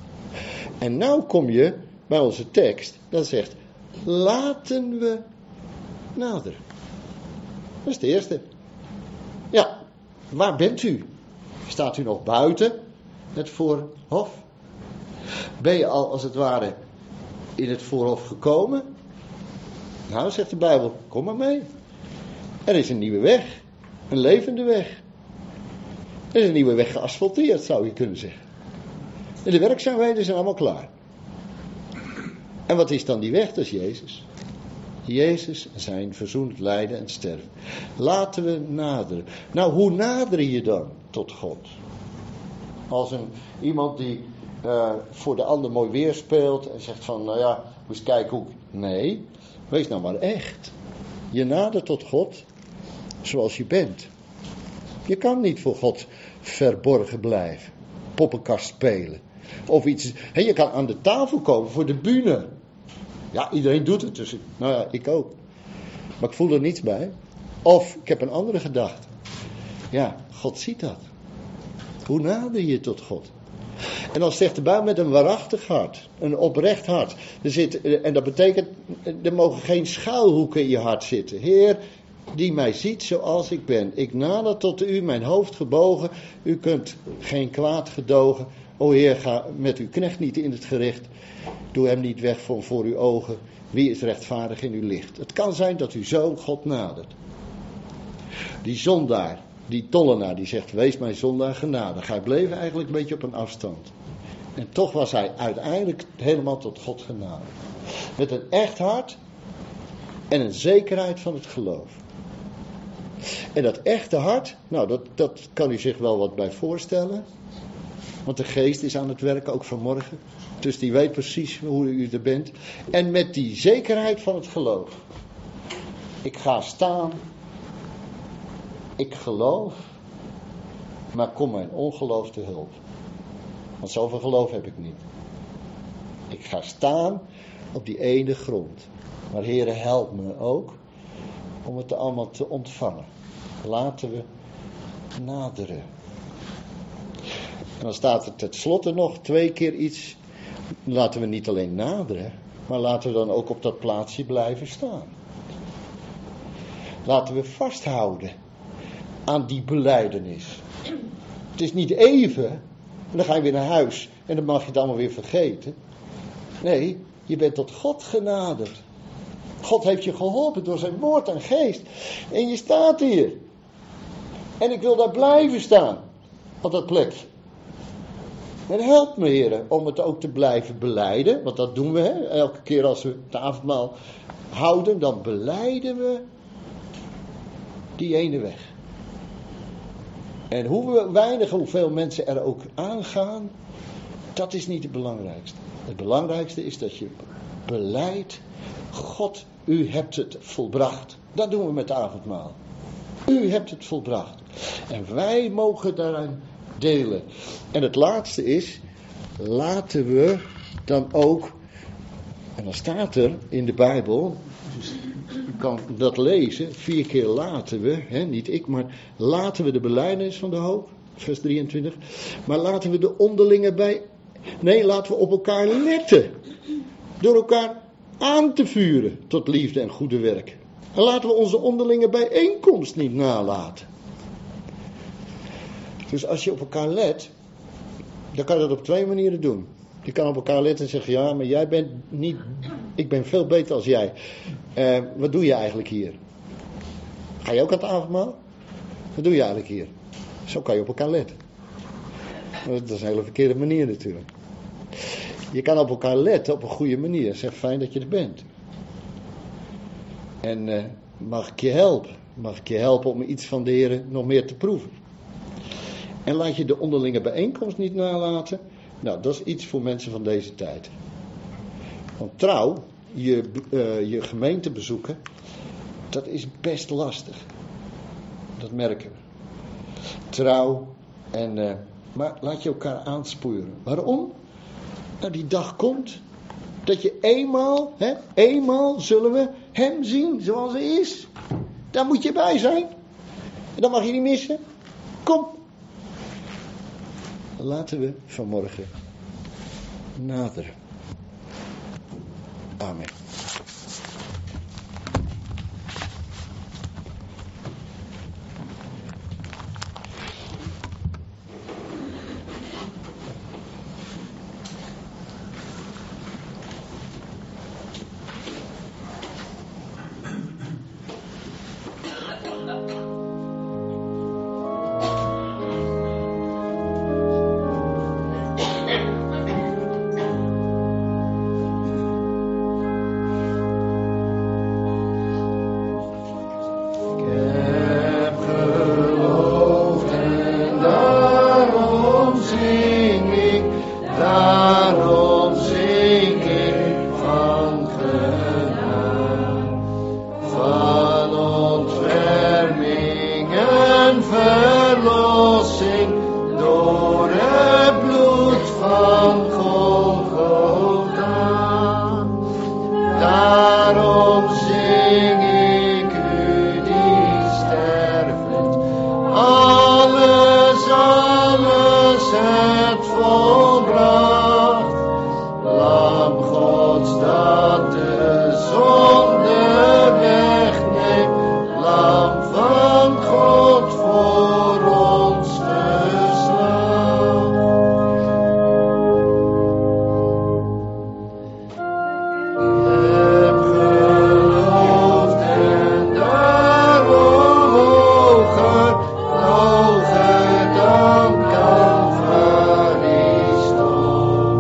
En nou kom je bij onze tekst, dat zegt, laten we naderen. Dat is de eerste. Ja, waar bent u? Staat u nog buiten het voorhof? Ben je al als het ware in het voorhof gekomen? Nou, zegt de Bijbel, kom maar mee. Er is een nieuwe weg, een levende weg. Er is een nieuwe weg geasfalteerd, zou je kunnen zeggen. En de werkzaamheden zijn allemaal klaar. En wat is dan die weg? Dat is Jezus. Jezus en zijn verzoend lijden en sterven. Laten we naderen. Nou, hoe nader je dan tot God? Als iemand die voor de ander mooi weerspeelt en zegt van, nou ja, moet eens kijken hoe. Nee, wees nou maar echt. Je nadert tot God zoals je bent. Je kan niet voor God verborgen blijven. Poppenkast spelen. Of iets. Je kan aan de tafel komen voor de bühne. Ja, iedereen doet het. Dus nou ja, ik ook. Maar ik voel er niets bij. Of ik heb een andere gedachte. Ja, God ziet dat. Hoe nader je tot God? En dan zegt de Bijbel met een waarachtig hart. Een oprecht hart. En dat betekent, er mogen geen schuilhoeken in je hart zitten. Heer, die mij ziet zoals ik ben. Ik nader tot u, mijn hoofd gebogen. U kunt geen kwaad gedogen. O Heer, ga met uw knecht niet in het gericht. Doe hem niet weg van voor uw ogen. Wie is rechtvaardig in uw licht? Het kan zijn dat u zo God nadert. Die zondaar, die tollenaar, die zegt, wees mijn zondaar genadig. Hij bleef eigenlijk een beetje op een afstand. En toch was hij uiteindelijk helemaal tot God genaderd. Met een echt hart en een zekerheid van het geloof. En dat echte hart, nou dat kan u zich wel wat bij voorstellen. Want de geest is aan het werken, ook vanmorgen. Dus die weet precies hoe u er bent. En met die zekerheid van het geloof. Ik ga staan. Ik geloof. Maar kom mijn ongeloof te hulp. Want zoveel geloof heb ik niet. Ik ga staan op die ene grond. Maar Heere, help me ook om het allemaal te ontvangen. Laten we naderen. En dan staat er tenslotte nog 2 keer iets. Laten we niet alleen naderen, maar laten we dan ook op dat plaatsje blijven staan. Laten we vasthouden aan die belijdenis. Het is niet even, en dan ga je weer naar huis en dan mag je het allemaal weer vergeten. Nee, je bent tot God genaderd. God heeft je geholpen door zijn woord en geest. En je staat hier. En ik wil daar blijven staan, op dat plekje. En help me, heren, om het ook te blijven belijden. Want dat doen we, hè? Elke keer als we het avondmaal houden, dan belijden we die ene weg. En hoeveel mensen er ook aangaan, dat is niet het belangrijkste. Het belangrijkste is dat je belijdt, God, u hebt het volbracht. Dat doen we met het avondmaal. U hebt het volbracht. En wij mogen daaraan delen. En het laatste is, laten we dan ook, en dan staat er in de Bijbel, dus u kan dat lezen, 4 keer laten we, niet ik, maar laten we de belijdenis van de hoop, vers 23, maar laten we de onderlinge laten we op elkaar letten, door elkaar aan te vuren tot liefde en goede werk. En laten we onze onderlinge bijeenkomst niet nalaten. Dus als je op elkaar let, dan kan je dat op 2 manieren doen. Je kan op elkaar letten en zeggen, ja, maar jij bent niet, ik ben veel beter als jij. Wat doe je eigenlijk hier? Ga je ook aan het avondmaal? Wat doe je eigenlijk hier? Zo kan je op elkaar letten. Dat is een hele verkeerde manier natuurlijk. Je kan op elkaar letten op een goede manier. Zeg, fijn dat je er bent. En mag ik je helpen? Mag ik je helpen om iets van de Heer nog meer te proeven? En laat je de onderlinge bijeenkomst niet nalaten. Nou, dat is iets voor mensen van deze tijd. Want trouw, je gemeente bezoeken, dat is best lastig. Dat merken we. Trouw, maar laat je elkaar aanspoelen. Waarom? Nou, die dag komt dat je eenmaal zullen we hem zien zoals hij is. Daar moet je bij zijn. En dat mag je niet missen. Kom. Laten we vanmorgen naderen. Amen. Daarom zing ik van genade, van ontferming en verlossing door het bloed van Golgotha. Daarom zing ik u die stervend, alles het volbracht. Lam Gods dat de zonde wegneemt, lam van God voor ons geslacht. Heb geloofd en daarom hoger dan Calvary's top.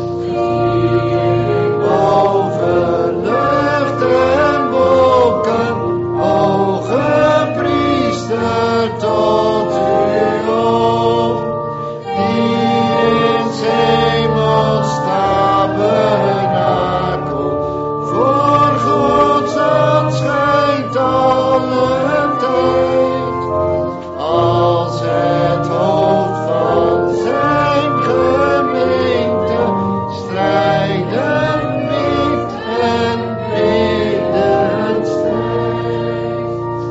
Vlieg boven lucht en wolken, hoge priester tot u op. Die in hemels tabernakel voor God zon schijnt alle tijd. Als het hoofd van zijn gemeente strijden wint en bidden strijdt.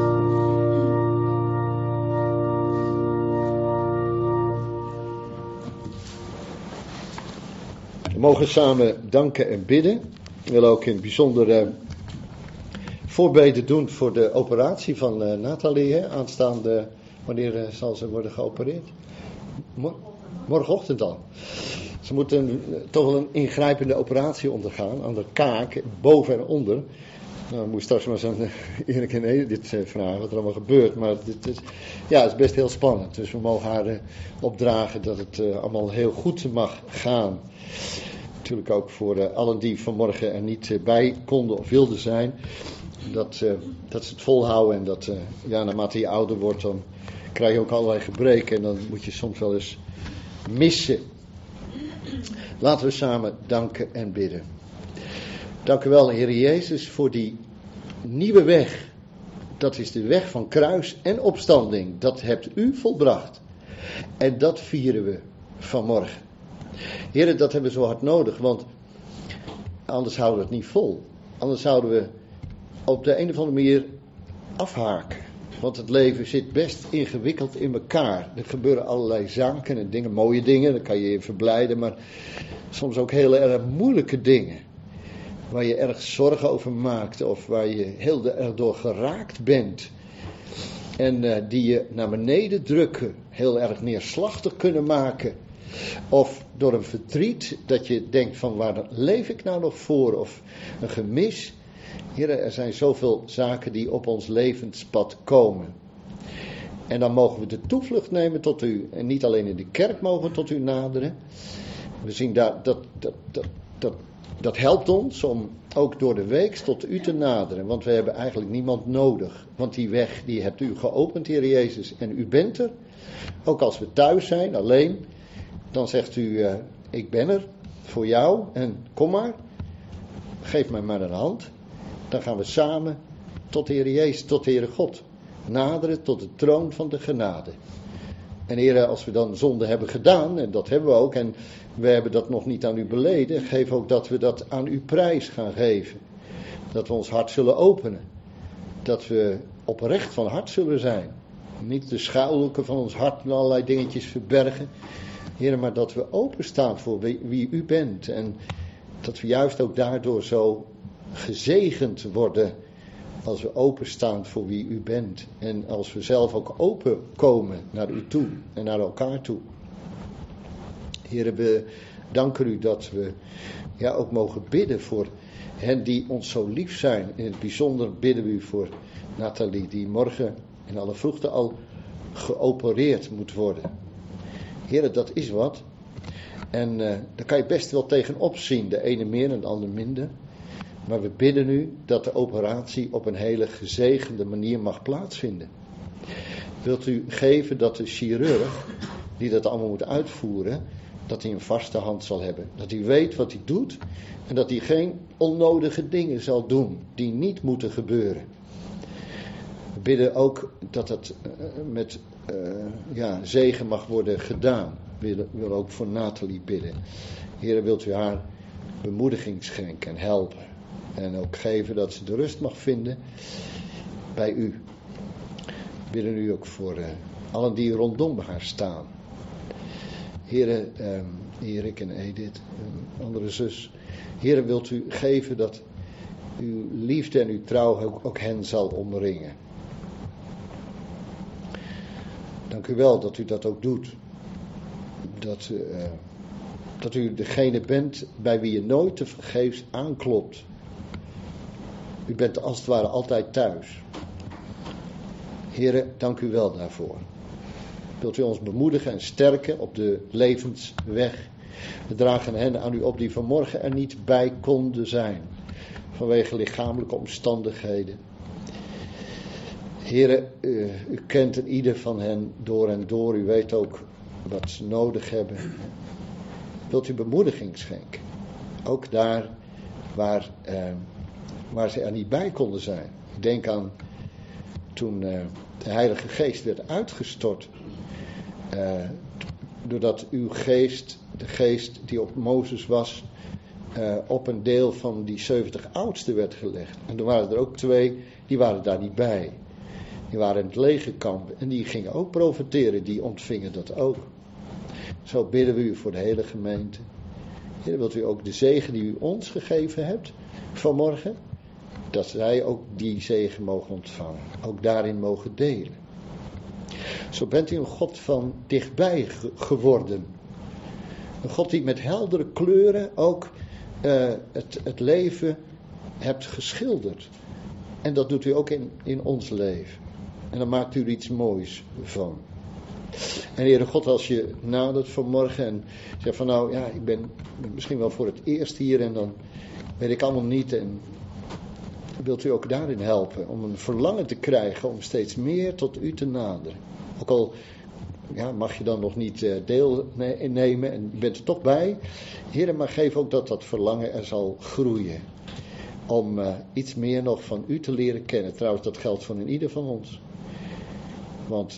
We mogen samen danken en bidden. We willen ook in het bijzonder voorbeden doen voor de operatie van Nathalie. Aanstaande, wanneer zal ze worden geopereerd? Morgenochtend al. Ze moet toch wel een ingrijpende operatie ondergaan aan de kaak, boven en onder. Nou, ik moet straks maar eens aan Erik en Edith vragen wat er allemaal gebeurt. Maar het is best heel spannend. Dus we mogen haar opdragen dat het allemaal heel goed mag gaan. Natuurlijk ook voor allen die vanmorgen er niet bij konden of wilden zijn. Dat ze het volhouden en dat naarmate je ouder wordt, dan krijg je ook allerlei gebreken en dan moet je soms wel eens missen. Laten we samen danken en bidden. Dank u wel, Heer Jezus, voor die nieuwe weg. Dat is de weg van kruis en opstanding. Dat hebt u volbracht. En dat vieren we vanmorgen. Heer, dat hebben we zo hard nodig, want anders houden we het niet vol. Anders zouden we op de een of andere manier afhaken. Want het leven zit best ingewikkeld in elkaar. Er gebeuren allerlei zaken en dingen, mooie dingen, daar kan je je verblijden, maar soms ook heel erg moeilijke dingen. Waar je erg zorgen over maakt of waar je heel erg door geraakt bent. En die je naar beneden drukken, heel erg neerslachtig kunnen maken. Of door een verdriet dat je denkt van waar leef ik nou nog voor? Of een gemis. Heer, er zijn zoveel zaken die op ons levenspad komen. En dan mogen we de toevlucht nemen tot u. En niet alleen in de kerk mogen we tot u naderen. We zien dat helpt ons om ook door de week tot u te naderen. Want we hebben eigenlijk niemand nodig. Want die weg die hebt u geopend, Heer Jezus. En u bent er. Ook als we thuis zijn, alleen. Dan zegt u, ik ben er voor jou. En kom maar. Geef mij maar een hand. Dan gaan we samen tot de Heer Jezus, tot de Heere God. Naderen tot de troon van de genade. En Heer, als we dan zonde hebben gedaan, en dat hebben we ook, en we hebben dat nog niet aan u beleden, geef ook dat we dat aan u prijs gaan geven. Dat we ons hart zullen openen. Dat we oprecht van hart zullen zijn. Niet de schuilhoeken van ons hart en allerlei dingetjes verbergen. Heer, maar dat we openstaan voor wie u bent. En dat we juist ook daardoor zo gezegend worden als we openstaan voor wie u bent. En als we zelf ook open komen naar u toe en naar elkaar toe. Heer, we danken u dat we ook mogen bidden voor hen die ons zo lief zijn. In het bijzonder bidden we u voor Nathalie, die morgen in alle vroegte al geopereerd moet worden. Heer, dat is wat. En daar kan je best wel tegenop zien. De ene meer en de ander minder. Maar we bidden u dat de operatie op een hele gezegende manier mag plaatsvinden. Wilt u geven dat de chirurg, die dat allemaal moet uitvoeren, dat hij een vaste hand zal hebben. Dat hij weet wat hij doet en dat hij geen onnodige dingen zal doen die niet moeten gebeuren. We bidden ook dat het met zegen mag worden gedaan. We willen ook voor Nathalie bidden. Heer, wilt u haar bemoediging schenken en helpen. En ook geven dat ze de rust mag vinden bij u. We bidden u ook voor allen die rondom haar staan. Heere, Erik en Edith, een andere zus. Heere, wilt u geven dat uw liefde en uw trouw ook hen zal omringen. Dank u wel dat u dat ook doet. Dat u degene bent bij wie je nooit te vergeefs aanklopt. U bent als het ware altijd thuis. Heere, dank u wel daarvoor. Wilt u ons bemoedigen en sterken op de levensweg. We dragen hen aan u op die vanmorgen er niet bij konden zijn. Vanwege lichamelijke omstandigheden. Heere, u kent een ieder van hen door en door. U weet ook wat ze nodig hebben. Wilt u bemoediging schenken. Ook daar waar ze er niet bij konden zijn. Ik denk aan toen de Heilige Geest werd uitgestort. Doordat uw geest, de geest die op Mozes was, op een deel van die 70 oudsten werd gelegd. En er waren er ook 2, die waren daar niet bij. Die waren in het legerkamp en die gingen ook profiteren, die ontvingen dat ook. Zo bidden we u voor de hele gemeente. Heer, wilt u ook de zegen die u ons gegeven hebt vanmorgen, dat zij ook die zegen mogen ontvangen. Ook daarin mogen delen. Zo bent u een God van dichtbij geworden. Een God die met heldere kleuren ook het leven hebt geschilderd. En dat doet u ook in ons leven. En dan maakt u er iets moois van. En Heere God, als je nadert vanmorgen en zegt van nou ja, ik ben misschien wel voor het eerst hier en dan weet ik allemaal niet. En wilt u ook daarin helpen om een verlangen te krijgen om steeds meer tot u te naderen. Ook al mag je dan nog niet deelnemen en je bent er toch bij. Heere, maar geef ook dat verlangen er zal groeien. Om iets meer nog van u te leren kennen. Trouwens, dat geldt van in ieder van ons. Want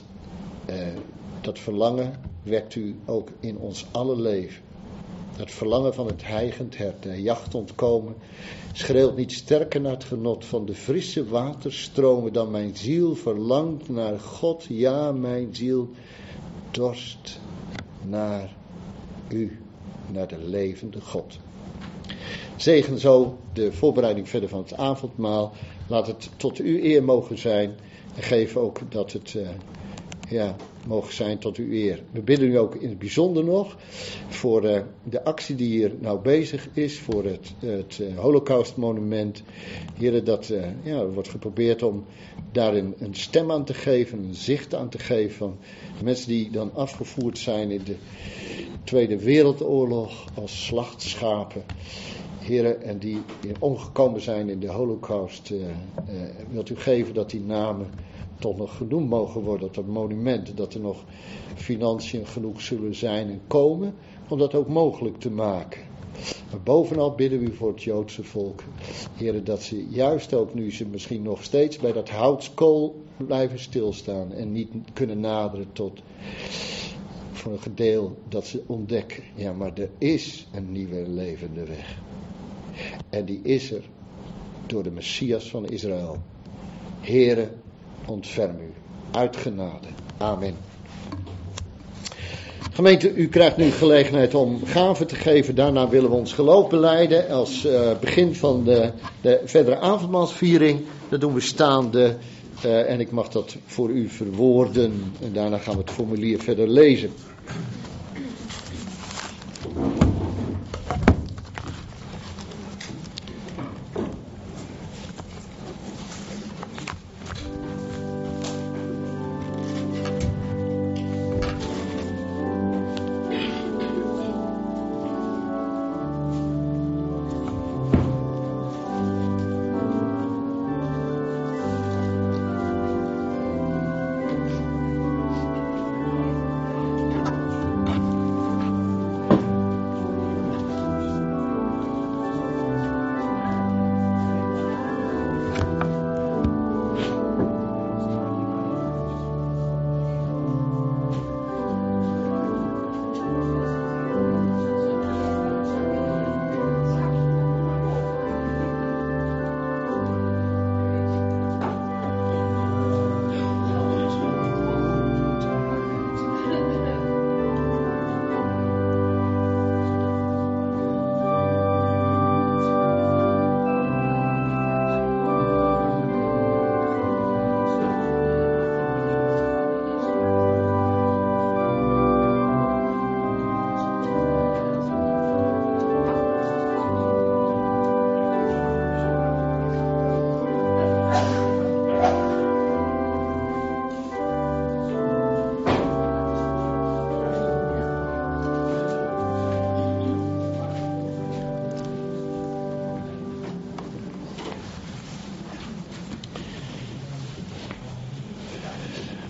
dat verlangen wekt u ook in ons alle leven. Dat verlangen van het hijgend hert, de jacht ontkomen, schreeuwt niet sterker naar het genot van de frisse waterstromen dan mijn ziel verlangt naar God. Ja, mijn ziel dorst naar u, naar de levende God. Zegen zo de voorbereiding verder van het avondmaal. Laat het tot uw eer mogen zijn. En geef ook dat het mogen zijn tot uw eer. We bidden u ook in het bijzonder nog voor de actie die hier nou bezig is. Voor het Holocaustmonument. Heren, dat wordt geprobeerd om daarin een stem aan te geven. Een zicht aan te geven van de mensen die dan afgevoerd zijn in de Tweede Wereldoorlog als slachtschapen. Heren, en die omgekomen zijn in de Holocaust, wilt u geven dat die namen toch nog genoemd mogen worden op dat monument. Dat er nog financiën genoeg zullen zijn en komen om dat ook mogelijk te maken. Maar bovenal bidden we voor het Joodse volk. Heren, dat ze juist ook nu ze misschien nog steeds bij dat houtskool blijven stilstaan. En niet kunnen naderen tot voor een gedeel dat ze ontdekken. Ja, maar er is een nieuwe levende weg. En die is er door de Messias van Israël. Heere, ontferm u. Uit genade. Amen. Gemeente, u krijgt nu gelegenheid om gaven te geven. Daarna willen we ons geloof belijden als begin van de verdere avondmaalsviering. Dat doen we staande en ik mag dat voor u verwoorden. En daarna gaan we het formulier verder lezen.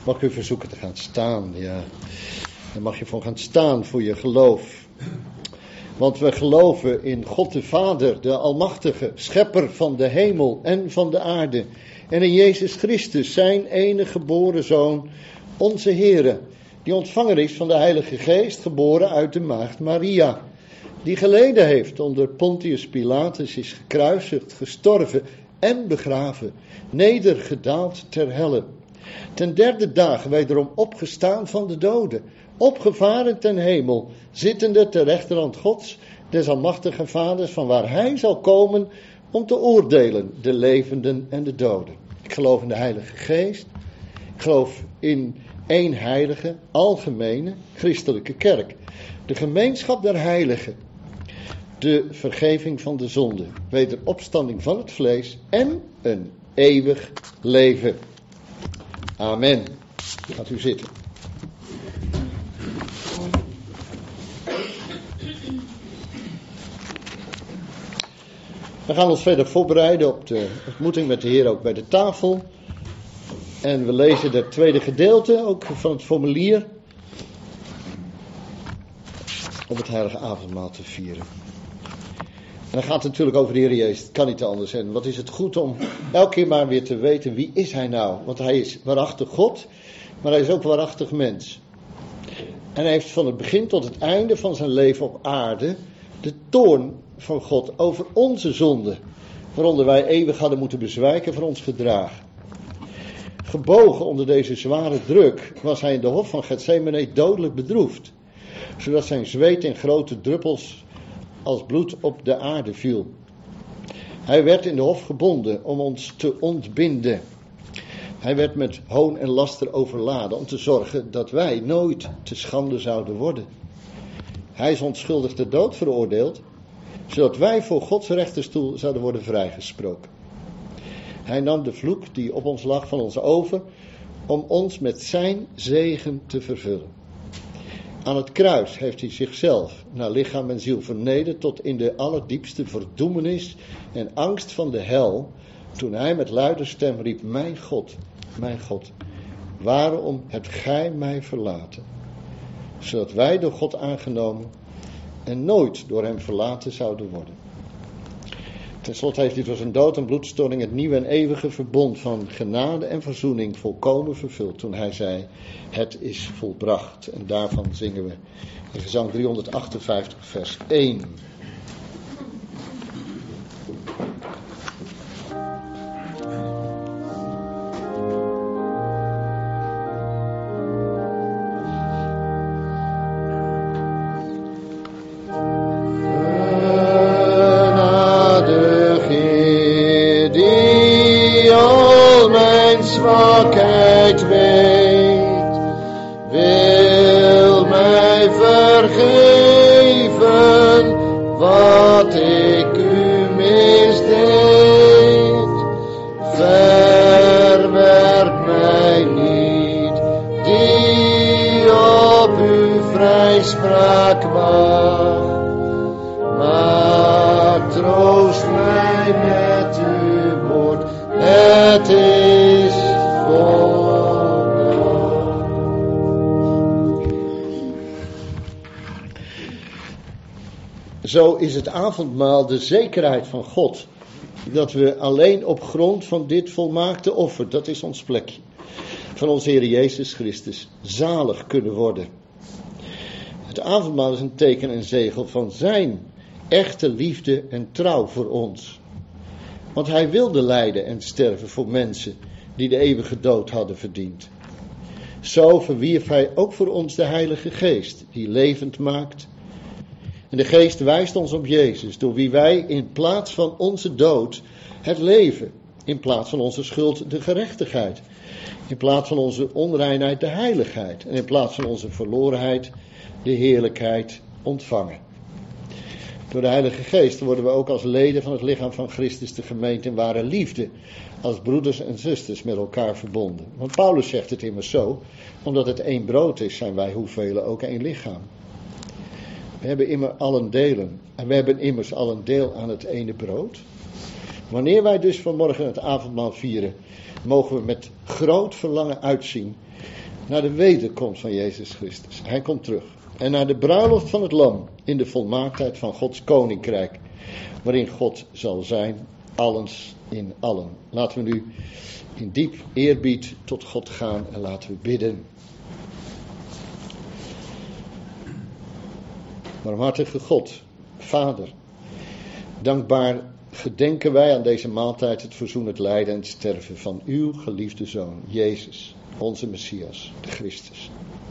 Mag ik u verzoeken te gaan staan, ja. Daar mag je voor gaan staan voor je geloof. Want we geloven in God de Vader, de Almachtige, schepper van de hemel en van de aarde. En in Jezus Christus, zijn enige geboren Zoon, onze Heere, die ontvanger is van de Heilige Geest, geboren uit de maagd Maria. Die geleden heeft onder Pontius Pilatus, is gekruisigd, gestorven en begraven, nedergedaald ter helle. Ten derde dag wederom opgestaan van de doden, opgevaren ten hemel, zittende ter rechterhand Gods, des almachtigen Vaders, van waar hij zal komen om te oordelen, de levenden en de doden. Ik geloof in de Heilige Geest, ik geloof in één heilige, algemene, christelijke kerk. De gemeenschap der heiligen, de vergeving van de zonde, wederopstanding van het vlees en een eeuwig leven. Amen. Gaat u zitten. We gaan ons verder voorbereiden op de ontmoeting met de Heer ook bij de tafel. En we lezen het tweede gedeelte ook van het formulier om het heilige avondmaal te vieren. En dan gaat het natuurlijk over de Heer Jezus. Het kan niet anders. En wat is het goed om elke keer maar weer te weten, wie is hij nou? Want hij is waarachtig God, maar hij is ook waarachtig mens. En hij heeft van het begin tot het einde van zijn leven op aarde de toorn van God over onze zonde, waaronder wij eeuwig hadden moeten bezwijken, voor ons gedragen. Gebogen onder deze zware druk was hij in de hof van Getsemane dodelijk bedroefd, zodat zijn zweet in grote druppels als bloed op de aarde viel. Hij werd in de hof gebonden om ons te ontbinden. Hij werd met hoon en laster overladen om te zorgen dat wij nooit te schande zouden worden. Hij is onschuldig ter dood veroordeeld, zodat wij voor Gods rechterstoel zouden worden vrijgesproken. Hij nam de vloek die op ons lag van ons over, om ons met zijn zegen te vervullen. Aan het kruis heeft hij zichzelf naar lichaam en ziel vernederd tot in de allerdiepste verdoemenis en angst van de hel, toen hij met luide stem riep: mijn God, waarom hebt gij mij verlaten? Zodat wij door God aangenomen en nooit door hem verlaten zouden worden. Ten slotte heeft hij door zijn dood en bloedstoring het nieuwe en eeuwige verbond van genade en verzoening volkomen vervuld, toen hij zei: het is volbracht. En daarvan zingen we in gezang 358 vers 1. Zwakheid weet, wil mij vergeven wat ik u misdeed. Verwerp mij niet, die op uw vrijspraak wacht, maar troost mij met uw woord. Het is zo is het avondmaal de zekerheid van God, dat we alleen op grond van dit volmaakte offer, dat is ons plekje, van onze Heer Jezus Christus, zalig kunnen worden. Het avondmaal is een teken en zegel van zijn echte liefde en trouw voor ons. Want hij wilde lijden en sterven voor mensen die de eeuwige dood hadden verdiend. Zo verwierf hij ook voor ons de Heilige Geest, die levend maakt. En de Geest wijst ons op Jezus, door wie wij in plaats van onze dood het leven, in plaats van onze schuld de gerechtigheid, in plaats van onze onreinheid de heiligheid en in plaats van onze verlorenheid de heerlijkheid ontvangen. Door de Heilige Geest worden we ook als leden van het lichaam van Christus, de gemeente, in ware liefde, als broeders en zusters met elkaar verbonden. Want Paulus zegt het immers zo: omdat het één brood is, zijn wij hoevelen ook één lichaam. We hebben immer allen delen. En we hebben immers allen deel aan het ene brood. Wanneer wij dus vanmorgen het avondmaal vieren, mogen we met groot verlangen uitzien naar de wederkomst van Jezus Christus. Hij komt terug. En naar de bruiloft van het lam in de volmaaktheid van Gods koninkrijk, waarin God zal zijn, allens in allen. Laten we nu in diep eerbied tot God gaan en laten we bidden. Barmhartige God, Vader, dankbaar gedenken wij aan deze maaltijd het verzoenend lijden en het sterven van uw geliefde Zoon, Jezus, onze Messias, de Christus.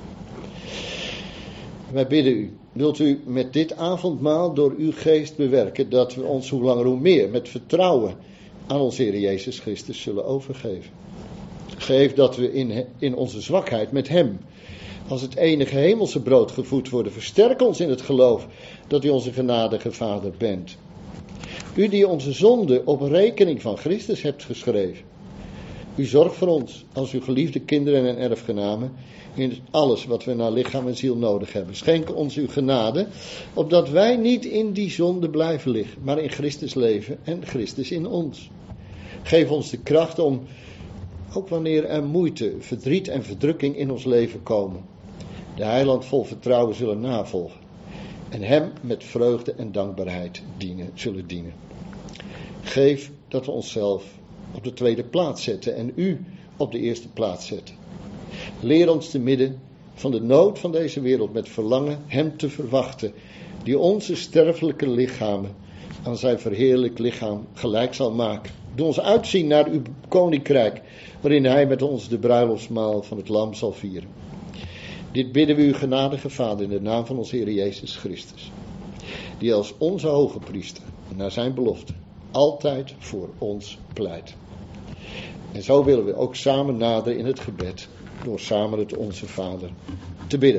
Wij bidden u, wilt u met dit avondmaal door uw geest bewerken, dat we ons hoe langer hoe meer met vertrouwen aan onze Heer Jezus Christus zullen overgeven. Geef dat we in onze zwakheid met hem als het enige hemelse brood gevoed worden. Versterk ons in het geloof dat u onze genadige Vader bent. U die onze zonde op rekening van Christus hebt geschreven. U zorgt voor ons als uw geliefde kinderen en erfgenamen in alles wat we naar lichaam en ziel nodig hebben. Schenk ons uw genade, opdat wij niet in die zonde blijven liggen, maar in Christus leven en Christus in ons. Geef ons de kracht om, ook wanneer er moeite, verdriet en verdrukking in ons leven komen, de heiland vol vertrouwen zullen navolgen en hem met vreugde en dankbaarheid zullen dienen. Geef dat we onszelf op de tweede plaats zetten en u op de eerste plaats zetten. Leer ons te midden van de nood van deze wereld met verlangen hem te verwachten, die onze sterfelijke lichamen aan zijn verheerlijk lichaam gelijk zal maken. Doe ons uitzien naar uw koninkrijk, waarin hij met ons de bruiloftsmaal van het lam zal vieren. Dit bidden we uw genadige Vader in de naam van onze Heer Jezus Christus, die als onze hoge priester naar zijn belofte altijd voor ons pleit. En zo willen we ook samen naderen in het gebed, door samen het Onze Vader te bidden.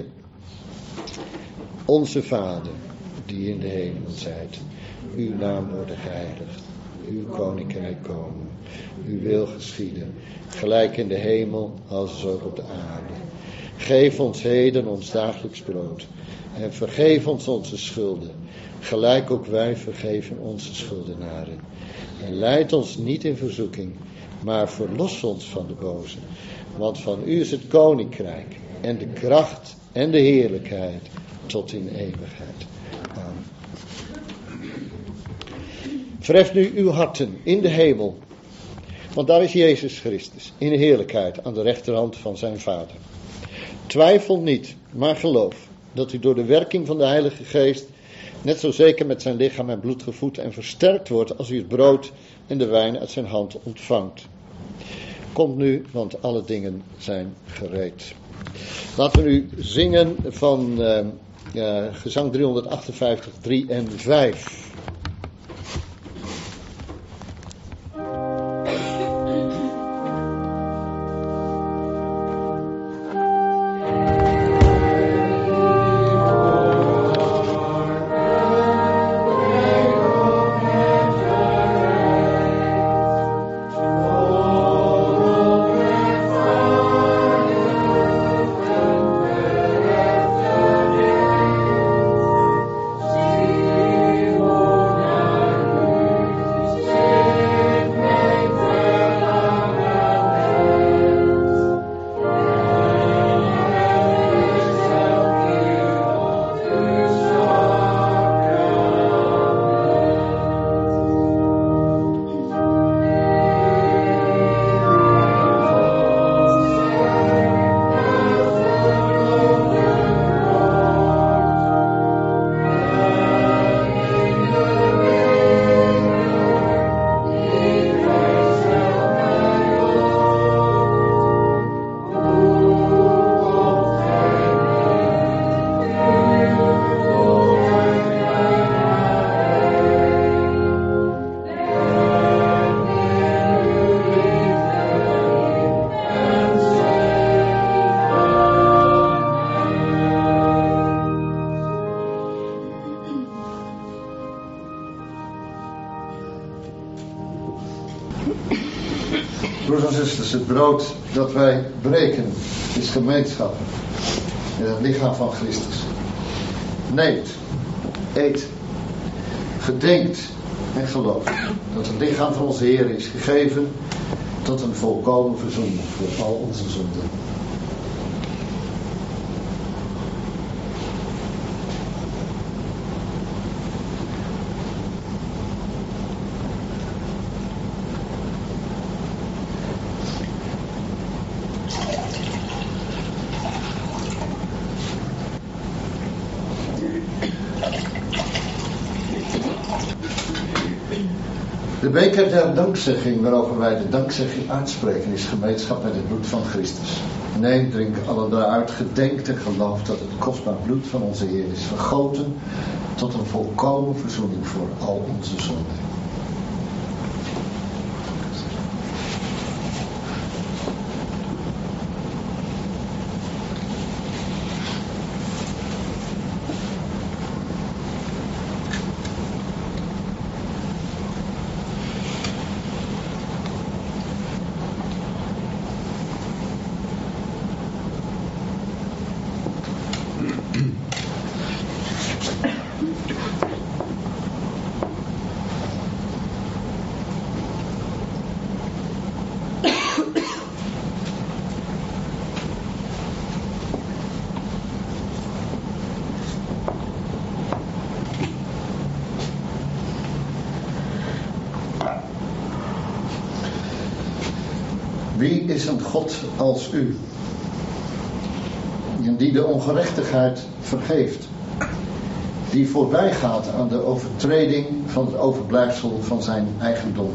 Onze Vader, die in de hemel zijt, uw naam wordt geheiligd, uw koninkrijk komen, uw wil geschieden, gelijk in de hemel als ook op de aarde. Geef ons heden ons dagelijks brood en vergeef ons onze schulden, gelijk ook wij vergeven onze schuldenaren. En leid ons niet in verzoeking, maar verlos ons van de boze. Want van u is het koninkrijk en de kracht en de heerlijkheid tot in eeuwigheid. Amen. Verhef nu uw harten in de hemel, want daar is Jezus Christus in heerlijkheid aan de rechterhand van zijn Vader. Twijfel niet, maar geloof dat u door de werking van de Heilige Geest net zo zeker met zijn lichaam en bloed gevoed en versterkt wordt als u het brood en de wijn uit zijn hand ontvangt. Komt nu, want alle dingen zijn gereed. Laten we nu zingen van gezang 358, 3 en 5. Broeders en zusters, het brood dat wij breken is gemeenschap in het lichaam van Christus. Neemt, eet, gedenkt en gelooft dat het lichaam van onze Heer is gegeven tot een volkomen verzoening voor al onze zonden. De beker der dankzegging waarover wij de dankzegging uitspreken is gemeenschap met het bloed van Christus. Neem, drink allen daaruit, gedenkt en geloof dat het kostbaar bloed van onze Heer is vergoten tot een volkomen verzoening voor al onze zonden. Wie is een God als u, die de ongerechtigheid vergeeft, die voorbij gaat aan de overtreding van het overblijfsel van zijn eigendom?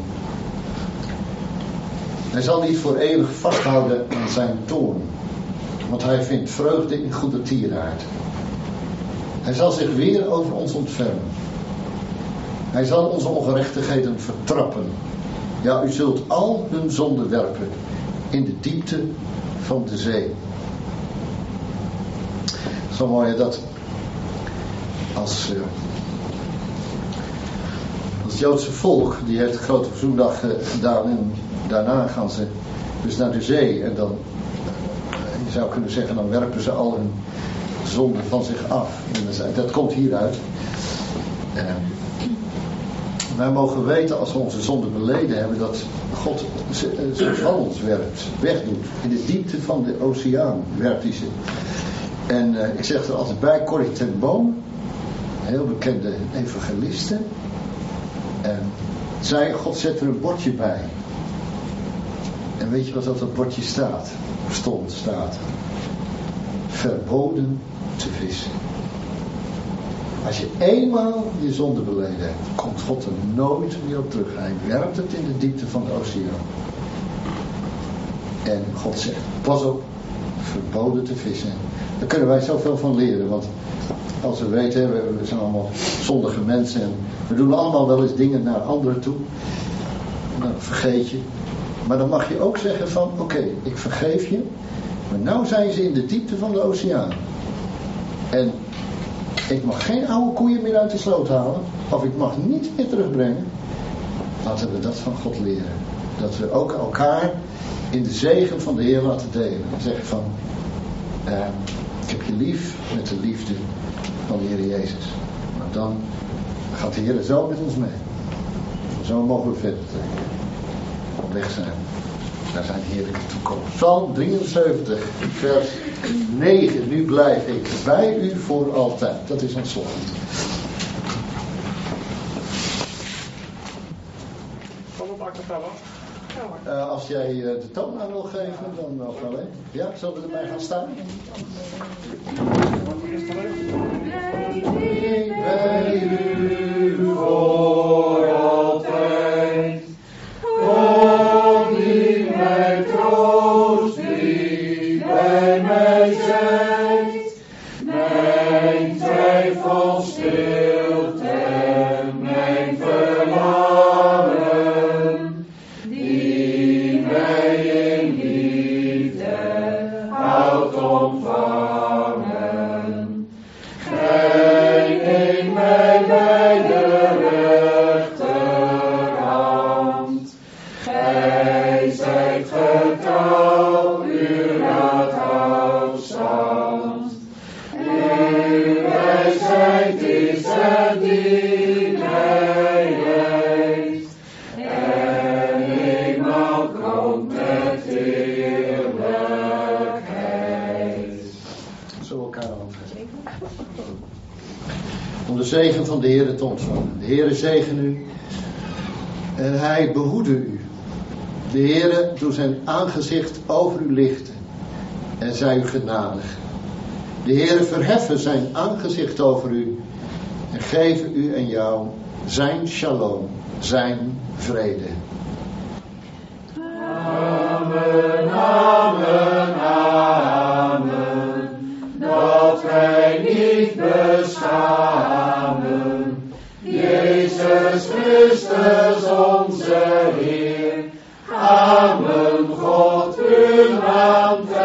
Hij zal niet voor eeuwig vasthouden aan zijn toorn, want hij vindt vreugde in goede tierheid. Hij zal zich weer over ons ontfermen. Hij zal onze ongerechtigheden vertrappen. Ja, u zult al hun zonden werpen in de diepte van de zee. Zo mooi dat als het Joodse volk, die heeft de grote verzoendag gedaan en daarna gaan ze dus naar de zee en dan, je zou kunnen zeggen, dan werpen ze al hun zonden van zich af. En dat komt hieruit. Wij mogen weten als we onze zonde beleden hebben dat God ze van ons werpt, wegdoet. In de diepte van de oceaan werpt hij ze. En ik zeg er altijd bij, Corrie ten Boom, een heel bekende evangeliste, zei, God zet er een bordje bij. En weet je wat op dat bordje staat? Staat. Verboden te vissen. Als je eenmaal je zonde beleden hebt, komt God er nooit meer op terug. Hij werpt het in de diepte van de oceaan. En God zegt, pas op, verboden te vissen. Daar kunnen wij zoveel van leren, want als we weten, we zijn allemaal zondige mensen en we doen allemaal wel eens dingen naar anderen toe. Dan vergeet je. Maar dan mag je ook zeggen van, oké, ik vergeef je, maar nou zijn ze in de diepte van de oceaan. En ik mag geen oude koeien meer uit de sloot halen. Of ik mag niets meer terugbrengen. Laten we dat van God leren. Dat we ook elkaar in de zegen van de Heer laten delen. En zeggen van, ik heb je lief met de liefde van de Heer Jezus. Maar dan gaat de Heer zo met ons mee. Zo mogen we verder trekken. Op weg zijn naar zijn heerlijke toekomst. Psalm 73, vers 9. Nu blijf ik bij u voor altijd. Dat is ons slot. Van het acapella? Als jij de toon aan wil geven, dan wel alleen. Ja, zullen we erbij gaan staan? Ik bij u voor altijd. Kom die mij troost, die bij mij zijt. Mijn twijfel stilt en mijn verlangen, die mij in liefde houdt omvangen. Gij neemt mij bij de rechterhand. Gij zijt getrouw, u raadt afstand. Uw wijsheid is het die mij leidt. En eenmaal komt met heerlijkheid. Zullen we elkaar aangeven? Om de zegen van de Heer te ontvangen. De Heer zegen u. En hij behoede u. De Heere doet zijn aangezicht over u lichten en zij u genadig. De Heere verheffen zijn aangezicht over u en geven u en jou zijn shalom, zijn vrede. Amen, amen, amen, dat wij niet beschamen. Jezus Christus onze Heer, amen, God uw naam